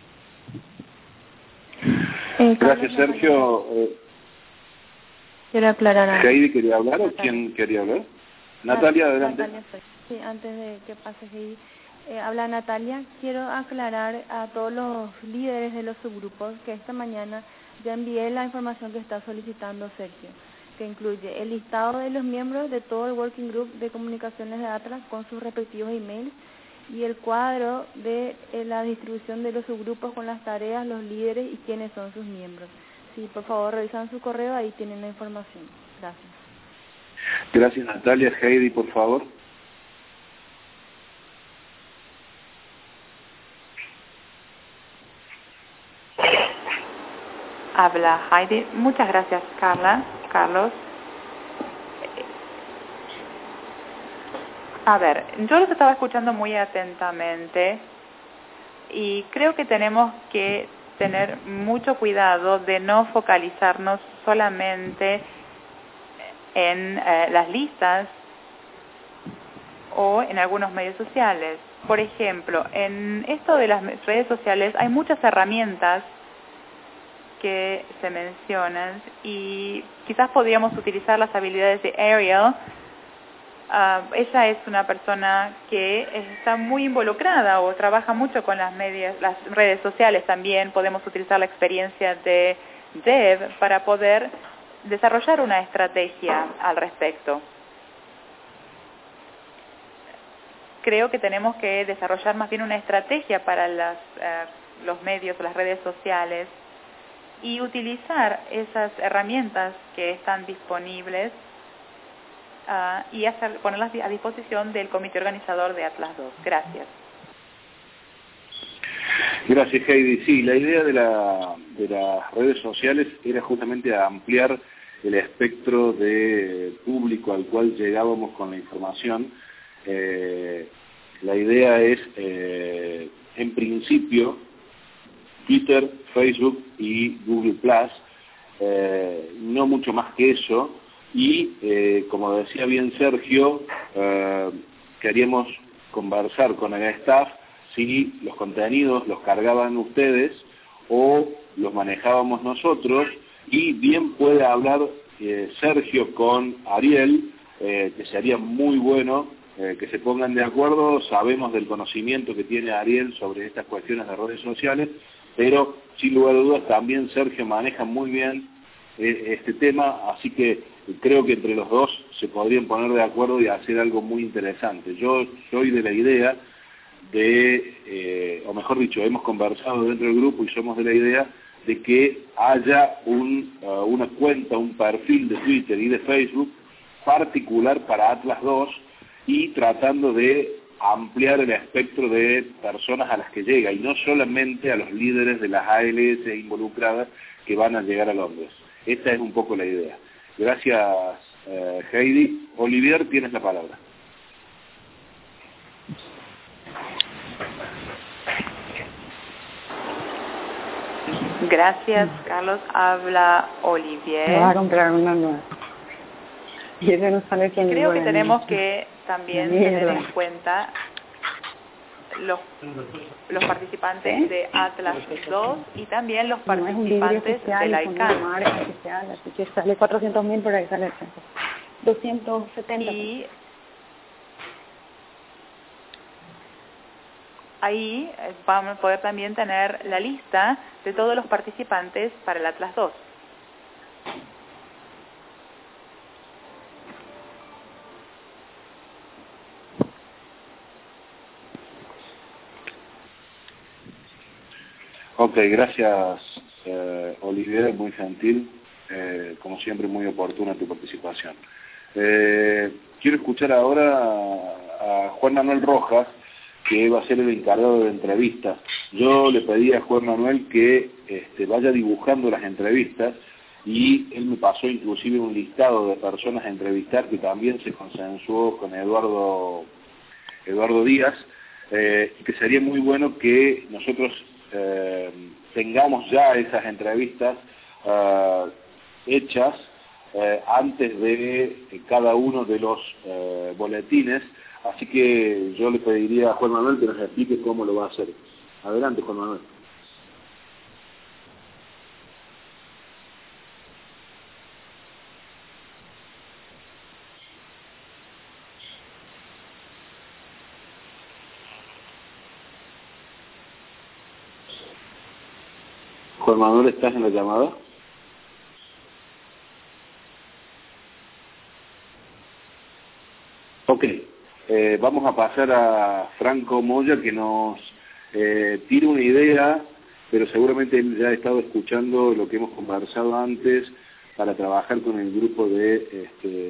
S2: Gracias, Sergio.
S3: Quiero aclarar algo.
S2: ¿Heidi quería hablar o quién quería hablar? Natalia, adelante.
S3: Natalia, sí, antes de que pase Heidi. Habla Natalia. Quiero aclarar a todos los líderes de los subgrupos que esta mañana ya envié la información que está solicitando Sergio, que incluye el listado de los miembros de todo el Working Group de Comunicaciones de Atlas con sus respectivos emails y el cuadro de la distribución de los subgrupos con las tareas, los líderes y quiénes son sus miembros. Sí, por favor, revisan su correo, ahí tienen la información. Gracias.
S2: Gracias, Natalia. Heidi, por favor.
S6: Habla Heidi. Muchas gracias, Carlos. A ver, yo los estaba escuchando muy atentamente y creo que tenemos que tener mucho cuidado de no focalizarnos solamente en las listas o en algunos medios sociales. Por ejemplo, en esto de las redes sociales hay muchas herramientas que se mencionan y quizás podríamos utilizar las habilidades de Ariel. Ella es una persona que está muy involucrada o trabaja mucho con las redes sociales también. Podemos utilizar la experiencia de Deb para poder desarrollar una estrategia al respecto. Creo que tenemos que desarrollar más bien una estrategia para los medios, las redes sociales y utilizar esas herramientas que están disponibles y ponerlas a disposición del comité organizador de Atlas 2. Gracias.
S2: Gracias, Heidi. Sí, la idea de las redes sociales era justamente ampliar el espectro de público al cual llegábamos con la información. La idea es, en principio, Twitter, Facebook y Google+, no mucho más que eso, y como decía bien Sergio, queríamos conversar con el staff si los contenidos los cargaban ustedes o los manejábamos nosotros, y bien puede hablar Sergio con Ariel, que sería muy bueno que se pongan de acuerdo. Sabemos del conocimiento que tiene Ariel sobre estas cuestiones de redes sociales, pero sin lugar a dudas también Sergio maneja muy bien este tema, así que creo que entre los dos se podrían poner de acuerdo y hacer algo muy interesante. Yo soy de la idea o mejor dicho, hemos conversado dentro del grupo y somos de la idea de que haya una cuenta, un perfil de Twitter y de Facebook particular para Atlas 2 y tratando de ampliar el espectro de personas a las que llega y no solamente a los líderes de las ALS involucradas que van a llegar a Londres. Esta es un poco la idea. Gracias, Heidi. Olivier, tienes la palabra.
S6: Gracias, Carlos. Habla Olivier.
S5: Me va a comprar una nueva. Y ese no sale quien.
S6: Creo que tenemos que también tener en cuenta los participantes de Atlas 2 y también los participantes de la ICANN.
S5: Así que sale 400.000, por ahí sale 270.
S6: Y ahí vamos a poder también tener la lista de todos los participantes para el Atlas 2.
S2: Ok, gracias, Olivier, muy gentil, como siempre muy oportuna tu participación. Quiero escuchar ahora a Juan Manuel Rojas, que va a ser el encargado de entrevistas. Yo le pedí a Juan Manuel que vaya dibujando las entrevistas y él me pasó inclusive un listado de personas a entrevistar que también se consensuó con Eduardo Díaz, que sería muy bueno que nosotros tengamos ya esas entrevistas hechas antes de cada uno de los boletines, así que yo le pediría a Juan Manuel que nos explique cómo lo va a hacer. Adelante, Juan Manuel. Juan Manuel, ¿estás en la llamada? Ok, vamos a pasar a Franco Moya que nos tire una idea, pero seguramente él ya ha estado escuchando lo que hemos conversado antes para trabajar con el grupo de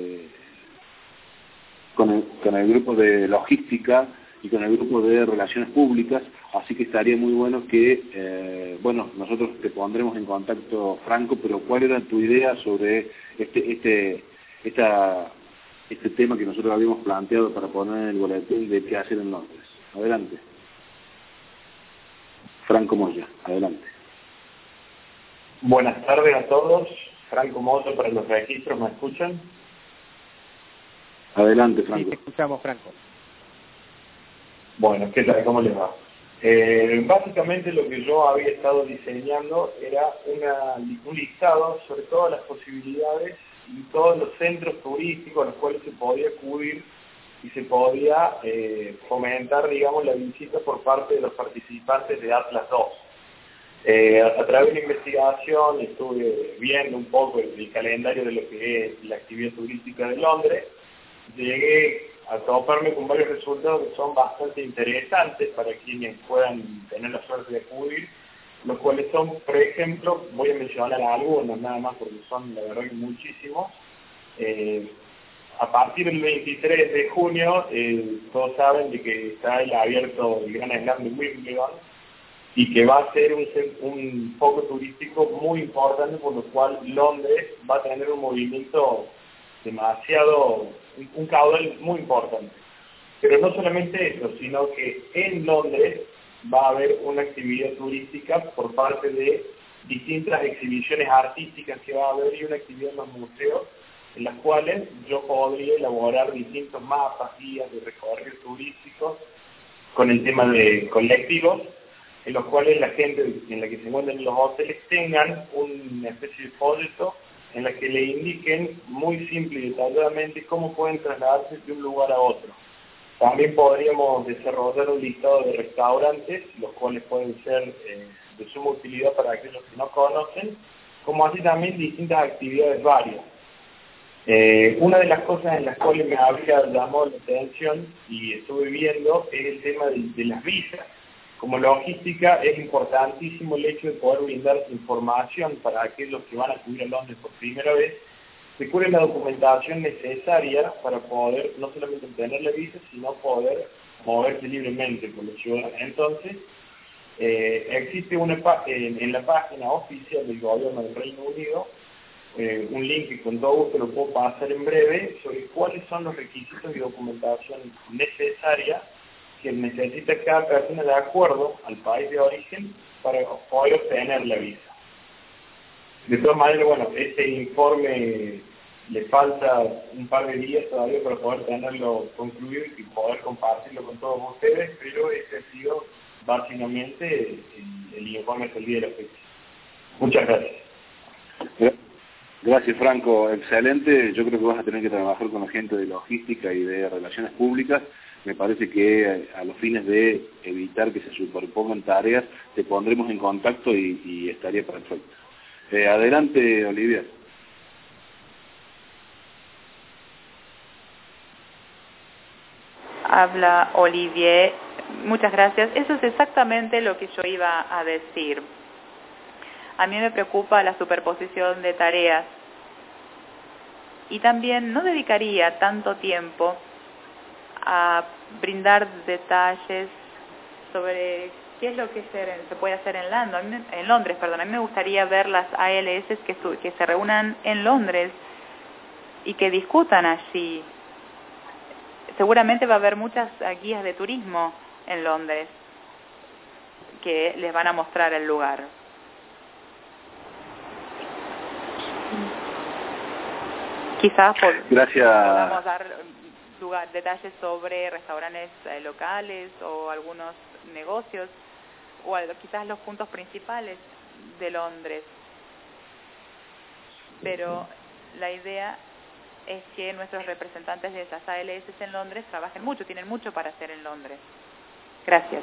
S2: con el grupo de logística y con el grupo de relaciones públicas, así que estaría muy bueno que, nosotros te pondremos en contacto, Franco, pero ¿cuál era tu idea sobre este tema que nosotros habíamos planteado para poner en el boletín de qué hacer en Londres? Adelante. Franco Moya, adelante.
S8: Buenas tardes a todos. Franco Moya para los registros, ¿me escuchan?
S2: Adelante, Franco.
S7: Sí, te escuchamos, Franco.
S8: Bueno, ¿qué tal? ¿Cómo les va? Básicamente lo que yo había estado diseñando era un listado sobre todas las posibilidades y todos los centros turísticos a los cuales se podía acudir y se podía fomentar, digamos, la visita por parte de los participantes de Atlas 2. A través de la investigación estuve viendo un poco el calendario de lo que es la actividad turística de Londres. Llegué a toparme con varios resultados que son bastante interesantes para quienes puedan tener la suerte de acudir, los cuales son, por ejemplo, voy a mencionar algunos nada más porque son la verdad que muchísimos. A partir del 23 de junio, todos saben de que está abierto el Gran Slam de Wimbledon y que va a ser un foco turístico muy importante, por lo cual Londres va a tener un movimiento un caudal muy importante. Pero no solamente eso, sino que en Londres va a haber una actividad turística por parte de distintas exhibiciones artísticas que va a haber y una actividad en los museos, en las cuales yo podría elaborar distintos mapas, guías de recorridos turísticos con el tema de colectivos, en los cuales la gente en la que se encuentran en los hoteles tengan una especie de folleto en la que le indiquen muy simple y detalladamente cómo pueden trasladarse de un lugar a otro. También podríamos desarrollar un listado de restaurantes, los cuales pueden ser de suma utilidad para aquellos que no conocen, como así también distintas actividades varias. Una de las cosas en las cuales me había llamado la atención y estuve viendo es el tema de las visas. Como logística es importantísimo el hecho de poder brindar información para aquellos que van a acudir a Londres por primera vez, se cubre la documentación necesaria para poder no solamente obtener la visa, sino poder moverse libremente por la ciudad. Entonces, existe en la página oficial del gobierno del Reino Unido un link que con todo gusto lo puedo pasar en breve sobre cuáles son los requisitos y documentación necesaria que necesita cada persona de acuerdo al país de origen para poder obtener la visa. De todas maneras, bueno, este informe le falta un par de días todavía para poder tenerlo concluido y poder compartirlo con todos ustedes, pero este ha sido básicamente el informe hasta el día de la fecha. Muchas gracias.
S2: Gracias, Franco. Excelente. Yo creo que vas a tener que trabajar con la gente de logística y de relaciones públicas. Me parece que a los fines de evitar que se superpongan tareas, te pondremos en contacto y estaría perfecto. Adelante, Olivia.
S6: Habla Olivier. Muchas gracias. Eso es exactamente lo que yo iba a decir. A mí me preocupa la superposición de tareas y también no dedicaría tanto tiempo a brindar detalles sobre ¿qué es lo que se puede hacer en Londres? A mí me gustaría ver las ALS que se reúnan en Londres y que discutan allí. Seguramente va a haber muchas guías de turismo en Londres que les van a mostrar el lugar. Quizás podamos dar detalles sobre restaurantes locales o algunos negocios o quizás los puntos principales de Londres. Pero la idea es que nuestros representantes de esas ALS en Londres trabajen mucho, tienen mucho para hacer en Londres. Gracias.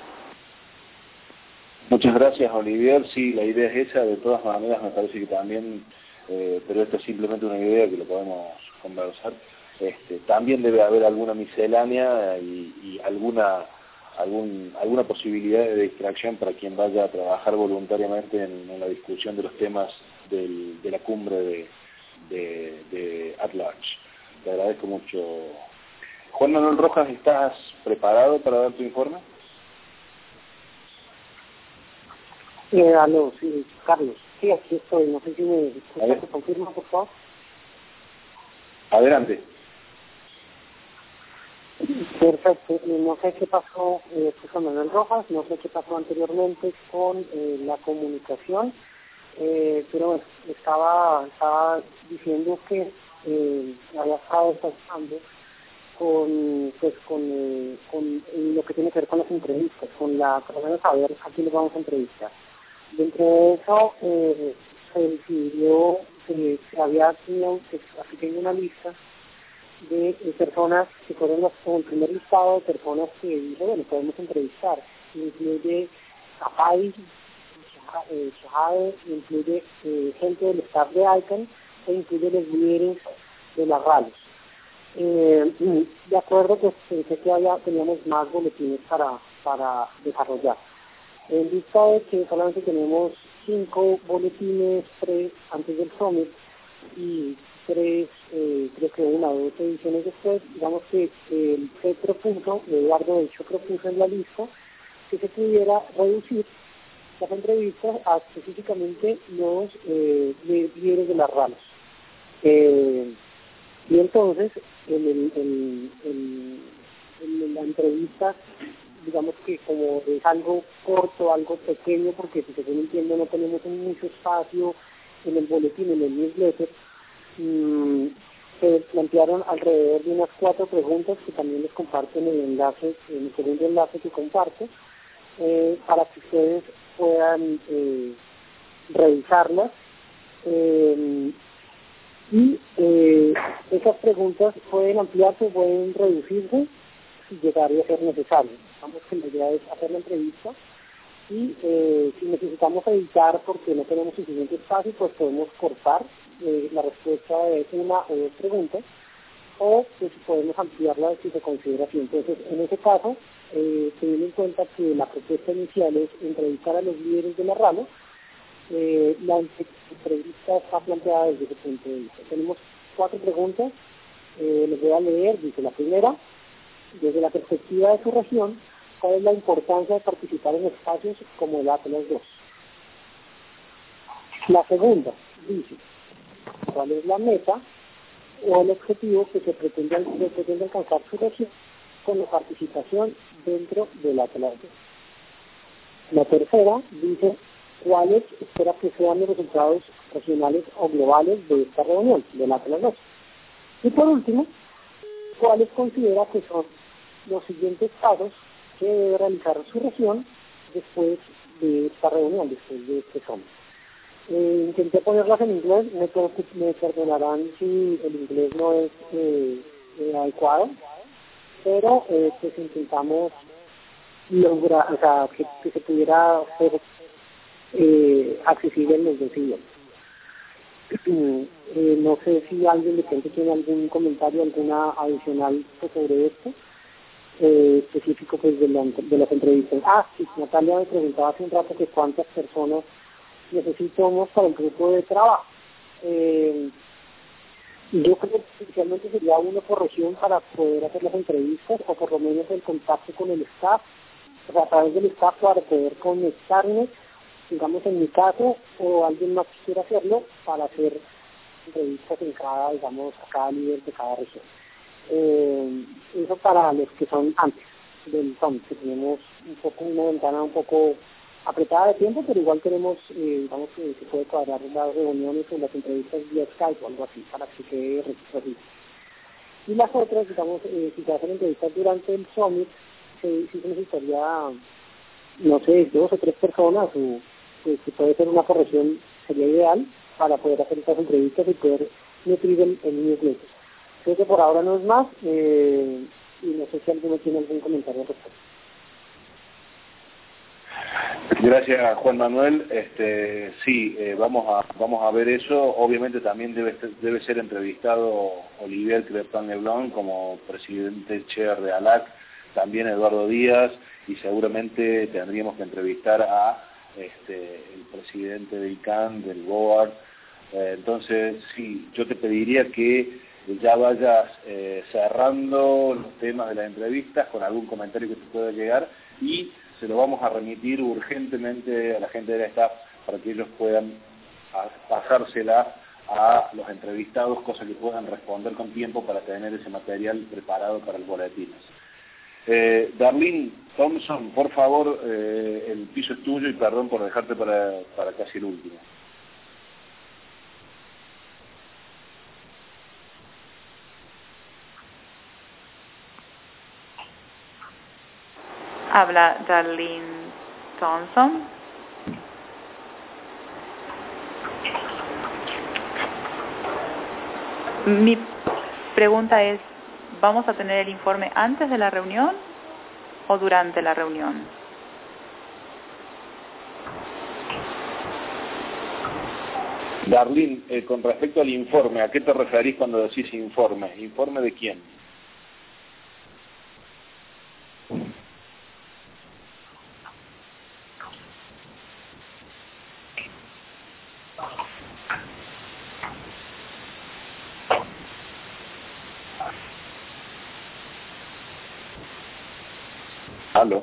S2: Muchas gracias, Olivier. Sí, la idea es esa. De todas maneras, me parece que también, pero esto es simplemente una idea que lo podemos conversar. También debe haber alguna miscelánea y alguna posibilidad de distracción para quien vaya a trabajar voluntariamente en la discusión de los temas de la cumbre de At Large. Te agradezco mucho. Juan Manuel Rojas, ¿estás preparado para dar tu informe?
S9: Aló, sí, Carlos. Sí, aquí estoy. No sé si me confirma, por favor.
S2: Adelante.
S9: Perfecto. No sé qué pasó, Juan Manuel Rojas, no sé qué pasó anteriormente con la comunicación, pero bueno, estaba diciendo que había estado trabajando con lo que tiene que ver con las entrevistas, por lo menos saber a quién les vamos a entrevistar. Dentro de eso se decidió que aquí tengo una lista de personas que fueron el primer listado de personas que dije, bueno, podemos entrevistar. Incluye a Pai, Shahade, incluye gente del staff de ICANN e incluye los líderes de las rallies. De acuerdo, pues pensé que teníamos más boletines para desarrollar. En vista de que solamente tenemos 5 boletines, 3 antes del Summit y 3, creo que 1 o 2 ediciones después, digamos que Eduardo de hecho propuso en la lista que se pudiera reducir las entrevistas a específicamente los líderes de las ramas. Y entonces, en la entrevista, digamos que como es algo corto, algo pequeño, porque si según entiendo no tenemos mucho espacio en el boletín, en el newsletter, se plantearon alrededor de unas 4 preguntas que también les comparto en el enlace, en el segundo enlace que comparto, para que ustedes puedan revisarlas. Y esas preguntas pueden ampliarse o pueden reducirse si llegaría a ser necesario. Vamos, que la idea es hacer la entrevista y si necesitamos editar porque no tenemos suficiente espacio, pues podemos cortar la respuesta de 1 o 2 preguntas, o pues podemos ampliarla si se considera así. Entonces, en ese caso, teniendo en cuenta que la propuesta inicial es entrevistar a los líderes de la rama, la entrevista está planteada desde ese punto de vista. Tenemos 4 preguntas, les voy a leer. Dice: la primera, desde la perspectiva de su región, ¿cuál es la importancia de participar en espacios como el Atlas 2? La segunda dice: ¿cuál es la meta o el objetivo que se pretende alcanzar su región con la participación dentro del Atlas 2? La tercera dice: ¿cuáles espera que sean los resultados regionales o globales de esta reunión del Atlas 2? Y por último, ¿cuáles considera que son los siguientes pasos que debe realizar su región después de esta reunión, después de este summit? Intenté ponerlas en inglés, me perdonarán si el inglés no es adecuado, pero pues intentamos lograr, o sea, que se pudiera hacer accesible en los 2 idiomas. No sé si alguien de repente tiene algún comentario, alguna adicional sobre esto, específico pues de las entrevistas. Sí, Natalia me preguntaba hace un rato que cuántas personas necesitamos para el grupo de trabajo. Yo creo que inicialmente sería 1 por región para poder hacer las entrevistas, o por lo menos el contacto con el staff, o sea, a través del staff para poder conectarnos, digamos en mi caso, o alguien más quiera hacerlo, para hacer entrevistas en cada, digamos, a cada líder de cada región. Eso para los que son antes del summit, que tenemos un poco una ventana un poco apretada de tiempo, pero igual tenemos, digamos que se puede cuadrar las reuniones o las entrevistas vía Skype o algo así, para que quede registrado. Y las otras, digamos, si se hacen entrevistas durante el summit, sí se necesitaría, no sé, 2 o 3 personas, o si puede ser una corrección, sería ideal para poder hacer estas entrevistas y poder nutrir el newsletter. Creo que por ahora no es más, y no sé si alguno tiene algún comentario al respecto.
S2: Gracias, Juan Manuel. Sí, vamos a ver eso. Obviamente también debe ser entrevistado Olivier Crespin-Leblond como presidente chair de ALAC, también Eduardo Díaz, y seguramente tendríamos que entrevistar a el presidente de ICANN, del board. Entonces, sí, yo te pediría que ya vayas cerrando los temas de las entrevistas con algún comentario que te pueda llegar, y se lo vamos a remitir urgentemente a la gente del staff para que ellos puedan pasársela a los entrevistados, cosa que puedan responder con tiempo para tener ese material preparado para el boletín. Darlene Thompson, por favor, el piso es tuyo, y perdón por dejarte para casi el último.
S6: Habla Darlene Thompson. Mi pregunta es, ¿vamos a tener el informe antes de la reunión o durante la reunión?
S2: Darlene, con respecto al informe, ¿a qué te referís cuando decís informe? ¿Informe de quién? ¿Aló?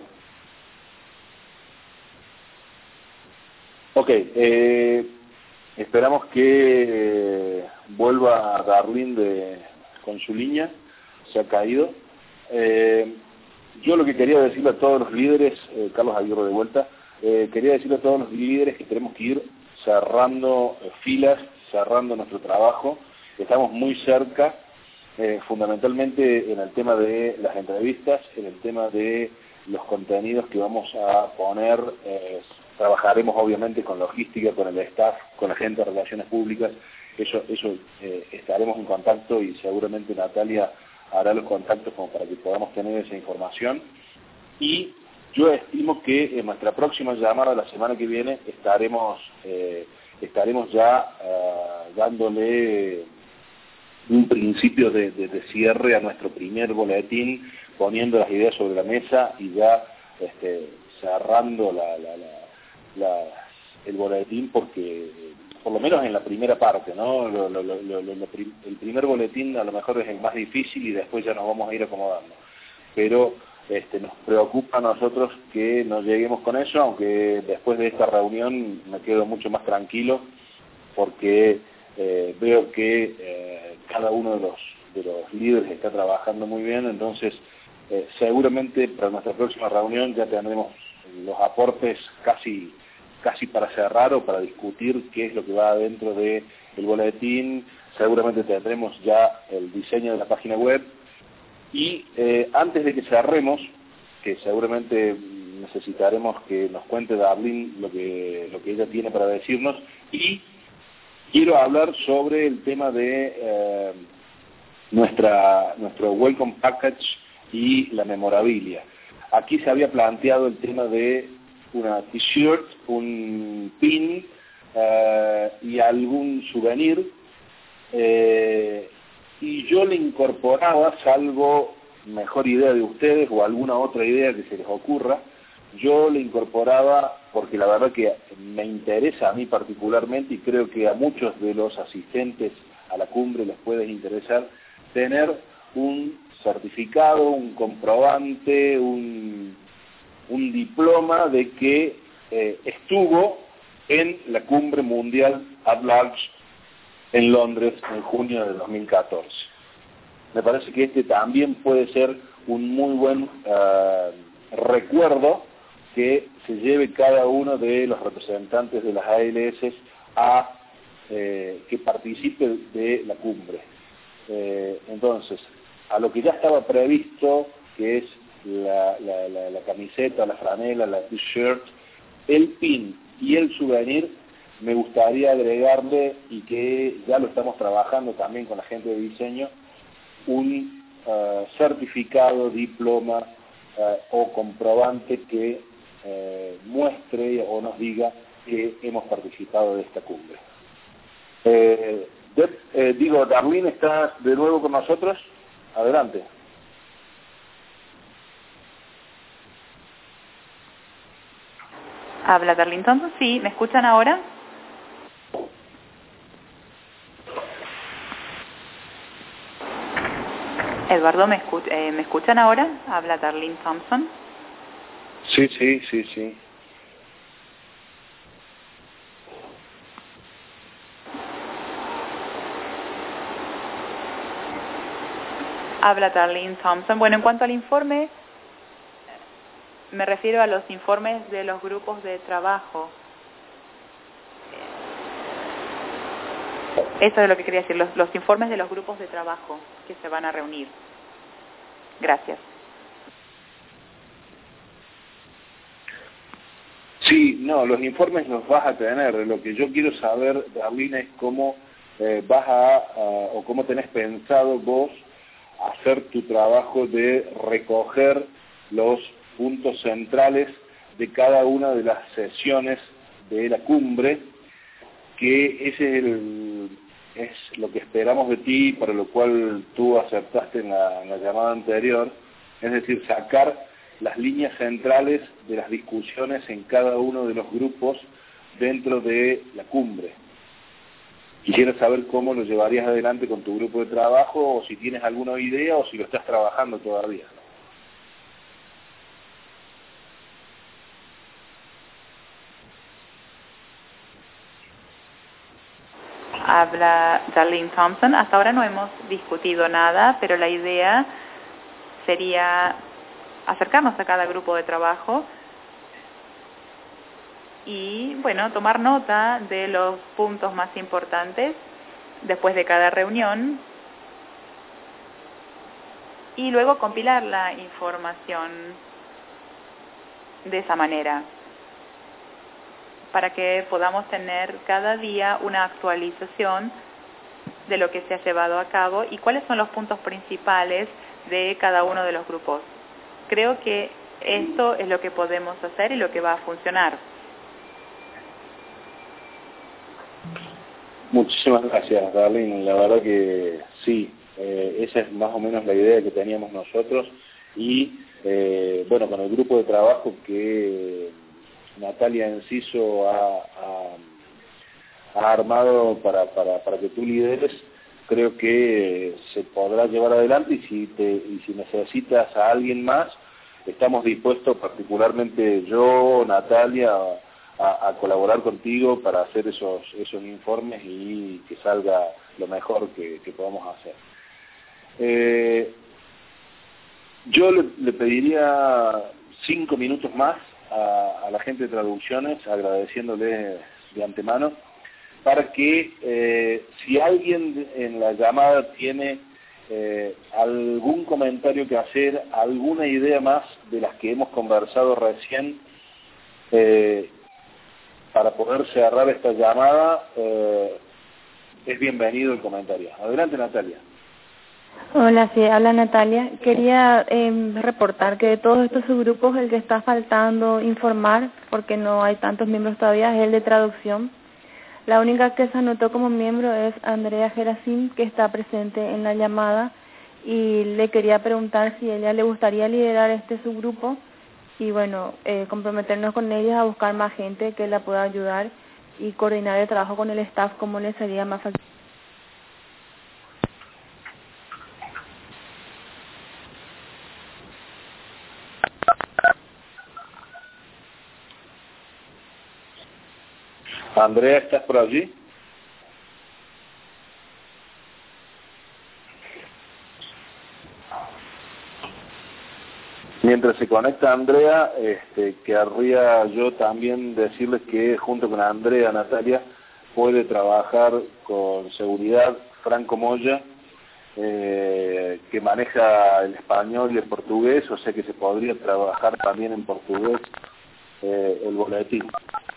S2: Ok, esperamos que vuelva Darlene con su línea, se ha caído. Yo lo que quería decirle a todos los líderes, Carlos Aguirre de vuelta, quería decirle a todos los líderes que tenemos que ir cerrando filas, cerrando nuestro trabajo. Estamos muy cerca, fundamentalmente en el tema de las entrevistas, en el tema de los contenidos que vamos a poner. Trabajaremos obviamente con logística, con el staff, con la gente de relaciones públicas. Eso estaremos en contacto, y seguramente Natalia hará los contactos como para que podamos tener esa información. Y yo estimo que en nuestra próxima llamada la semana que viene estaremos ya dándole un principio de cierre a nuestro primer boletín, poniendo las ideas sobre la mesa y ya cerrando el boletín, porque por lo menos en la primera parte, ¿no? El primer boletín a lo mejor es el más difícil y después ya nos vamos a ir acomodando. Pero nos preocupa a nosotros que no lleguemos con eso, aunque después de esta reunión me quedo mucho más tranquilo, porque veo que cada uno de los líderes está trabajando muy bien. Entonces seguramente para nuestra próxima reunión ya tendremos los aportes casi para cerrar o para discutir qué es lo que va dentro del boletín. Seguramente tendremos ya el diseño de la página web, y antes de que cerremos, que seguramente necesitaremos que nos cuente Darlene lo que ella tiene para decirnos, y quiero hablar sobre el tema de nuestro Welcome Package y la memorabilia. Aquí se había planteado el tema de una t-shirt, un pin y algún souvenir, y yo le incorporaba, salvo mejor idea de ustedes o alguna otra idea que se les ocurra, yo le incorporaba, porque la verdad que me interesa a mí particularmente, y creo que a muchos de los asistentes a la cumbre les puede interesar, tener un certificado, un comprobante, un diploma de que estuvo en la Cumbre Mundial at Large en Londres en junio de 2014. Me parece que este también puede ser un muy buen recuerdo que se lleve cada uno de los representantes de las ALS a que participe de la cumbre. Entonces, a lo que ya estaba previsto, que es la camiseta, la franela, la t-shirt, el pin y el souvenir, me gustaría agregarle, y que ya lo estamos trabajando también con la gente de diseño, un certificado, diploma o comprobante que muestre o nos diga que hemos participado de esta cumbre. Darlene, ¿estás de nuevo con nosotros? Adelante.
S6: Habla Darlene Thompson. Sí, ¿me escuchan ahora? Eduardo, ¿me escuchan ahora? Habla Darlene Thompson.
S2: Sí, sí, sí, sí.
S6: Habla Darlene Thompson. Bueno, en cuanto al informe, me refiero a los informes de los grupos de trabajo. Eso es lo que quería decir, los informes de los grupos de trabajo que se van a reunir. Gracias.
S2: Sí, no, los informes los vas a tener. Lo que yo quiero saber, Darlene, es cómo o cómo tenés pensado vos hacer tu trabajo de recoger los puntos centrales de cada una de las sesiones de la cumbre, que ese es lo que esperamos de ti, para lo cual tú aceptaste en la llamada anterior, es decir, sacar las líneas centrales de las discusiones en cada uno de los grupos dentro de la cumbre. Quisiera saber cómo lo llevarías adelante con tu grupo de trabajo, o si tienes alguna idea, o si lo estás trabajando todavía.
S6: Habla Darlene Thompson. Hasta ahora no hemos discutido nada, pero la idea sería acercarnos a cada grupo de trabajo y, bueno, tomar nota de los puntos más importantes después de cada reunión y luego compilar la información de esa manera, para que podamos tener cada día una actualización de lo que se ha llevado a cabo y cuáles son los puntos principales de cada uno de los grupos. Creo que esto es lo que podemos hacer y lo que va a funcionar.
S2: Muchísimas gracias, Darlene. La verdad que sí, esa es más o menos la idea que teníamos nosotros. Y, bueno, con el grupo de trabajo que Natalia Enciso ha armado para que tú lideres, creo que se podrá llevar adelante, y si necesitas a alguien más, estamos dispuestos, particularmente yo, Natalia, a colaborar contigo para hacer esos informes y que salga lo mejor que podamos hacer. Yo le pediría 5 minutos más a la gente de traducciones, agradeciéndole de antemano, para que si alguien en la llamada tiene algún comentario que hacer, alguna idea más de las que hemos conversado recién, para poder cerrar esta llamada, es bienvenido el comentario. Adelante, Natalia.
S3: Hola, sí, habla Natalia. Quería reportar que de todos estos subgrupos el que está faltando informar, porque no hay tantos miembros todavía, es el de traducción. La única que se anotó como miembro es Andrea Gerasín, que está presente en la llamada, y le quería preguntar si a ella le gustaría liderar este subgrupo y, bueno, comprometernos con ella a buscar más gente que la pueda ayudar y coordinar el trabajo con el staff como le sería más fácil.
S2: Andrea, ¿estás por allí? Mientras se conecta Andrea, querría yo también decirles que junto con Andrea, Natalia, puede trabajar con seguridad Franco Moya, que maneja el español y el portugués, o sea que se podría trabajar también en portugués el boletín.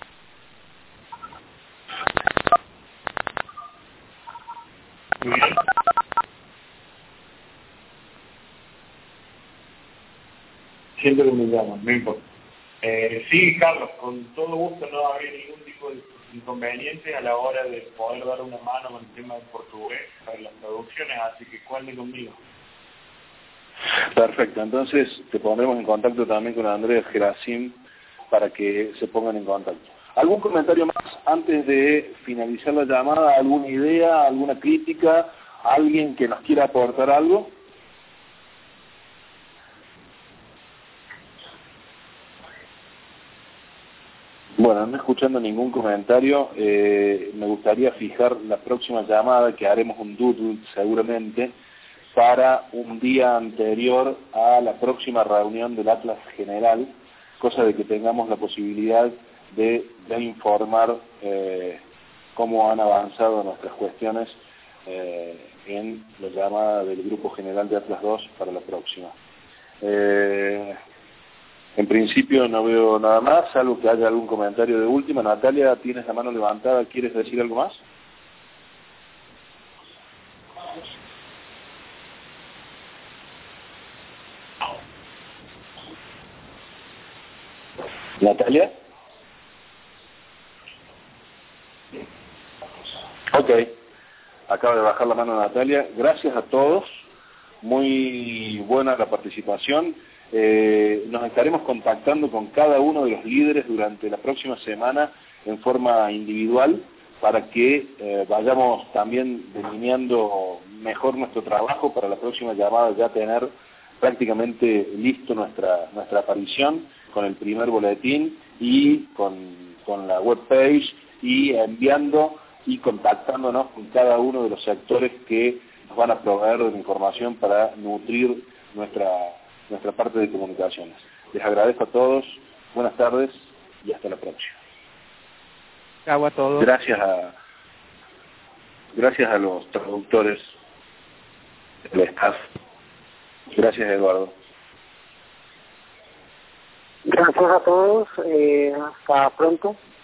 S8: Muy bien. Siento que me llaman, no importa. Sí, Carlos, con todo gusto, no habría ningún tipo de inconveniente a la hora de poder dar una mano con el tema del portugués para las traducciones, así que cuente conmigo.
S2: Perfecto, entonces te pondremos en contacto también con Andrea Gerasim para que se pongan en contacto. ¿Algún comentario más antes de finalizar la llamada? ¿Alguna idea, alguna crítica? ¿Alguien que nos quiera aportar algo? Bueno, no escuchando ningún comentario, me gustaría fijar la próxima llamada, que haremos un doodle seguramente, para un día anterior a la próxima reunión del Atlas General, cosa de que tengamos la posibilidad de informar cómo han avanzado nuestras cuestiones en la llamada del Grupo General de Atlas 2 para la próxima. En principio no veo nada más, salvo que haya algún comentario de última. Natalia, tienes la mano levantada, ¿quieres decir algo más? Natalia. Ok, acaba de bajar la mano Natalia. Gracias a todos, muy buena la participación. Nos estaremos contactando con cada uno de los líderes durante la próxima semana en forma individual para que vayamos también delineando mejor nuestro trabajo para la próxima llamada, ya tener prácticamente listo nuestra aparición con el primer boletín y con la webpage, y enviando y contactándonos con cada uno de los sectores que nos van a proveer de información para nutrir nuestra parte de comunicaciones. Les agradezco a todos, buenas tardes y hasta la próxima.
S7: Chao a todos.
S2: Gracias a los traductores, el staff. Gracias, Eduardo.
S9: Gracias a todos, hasta pronto.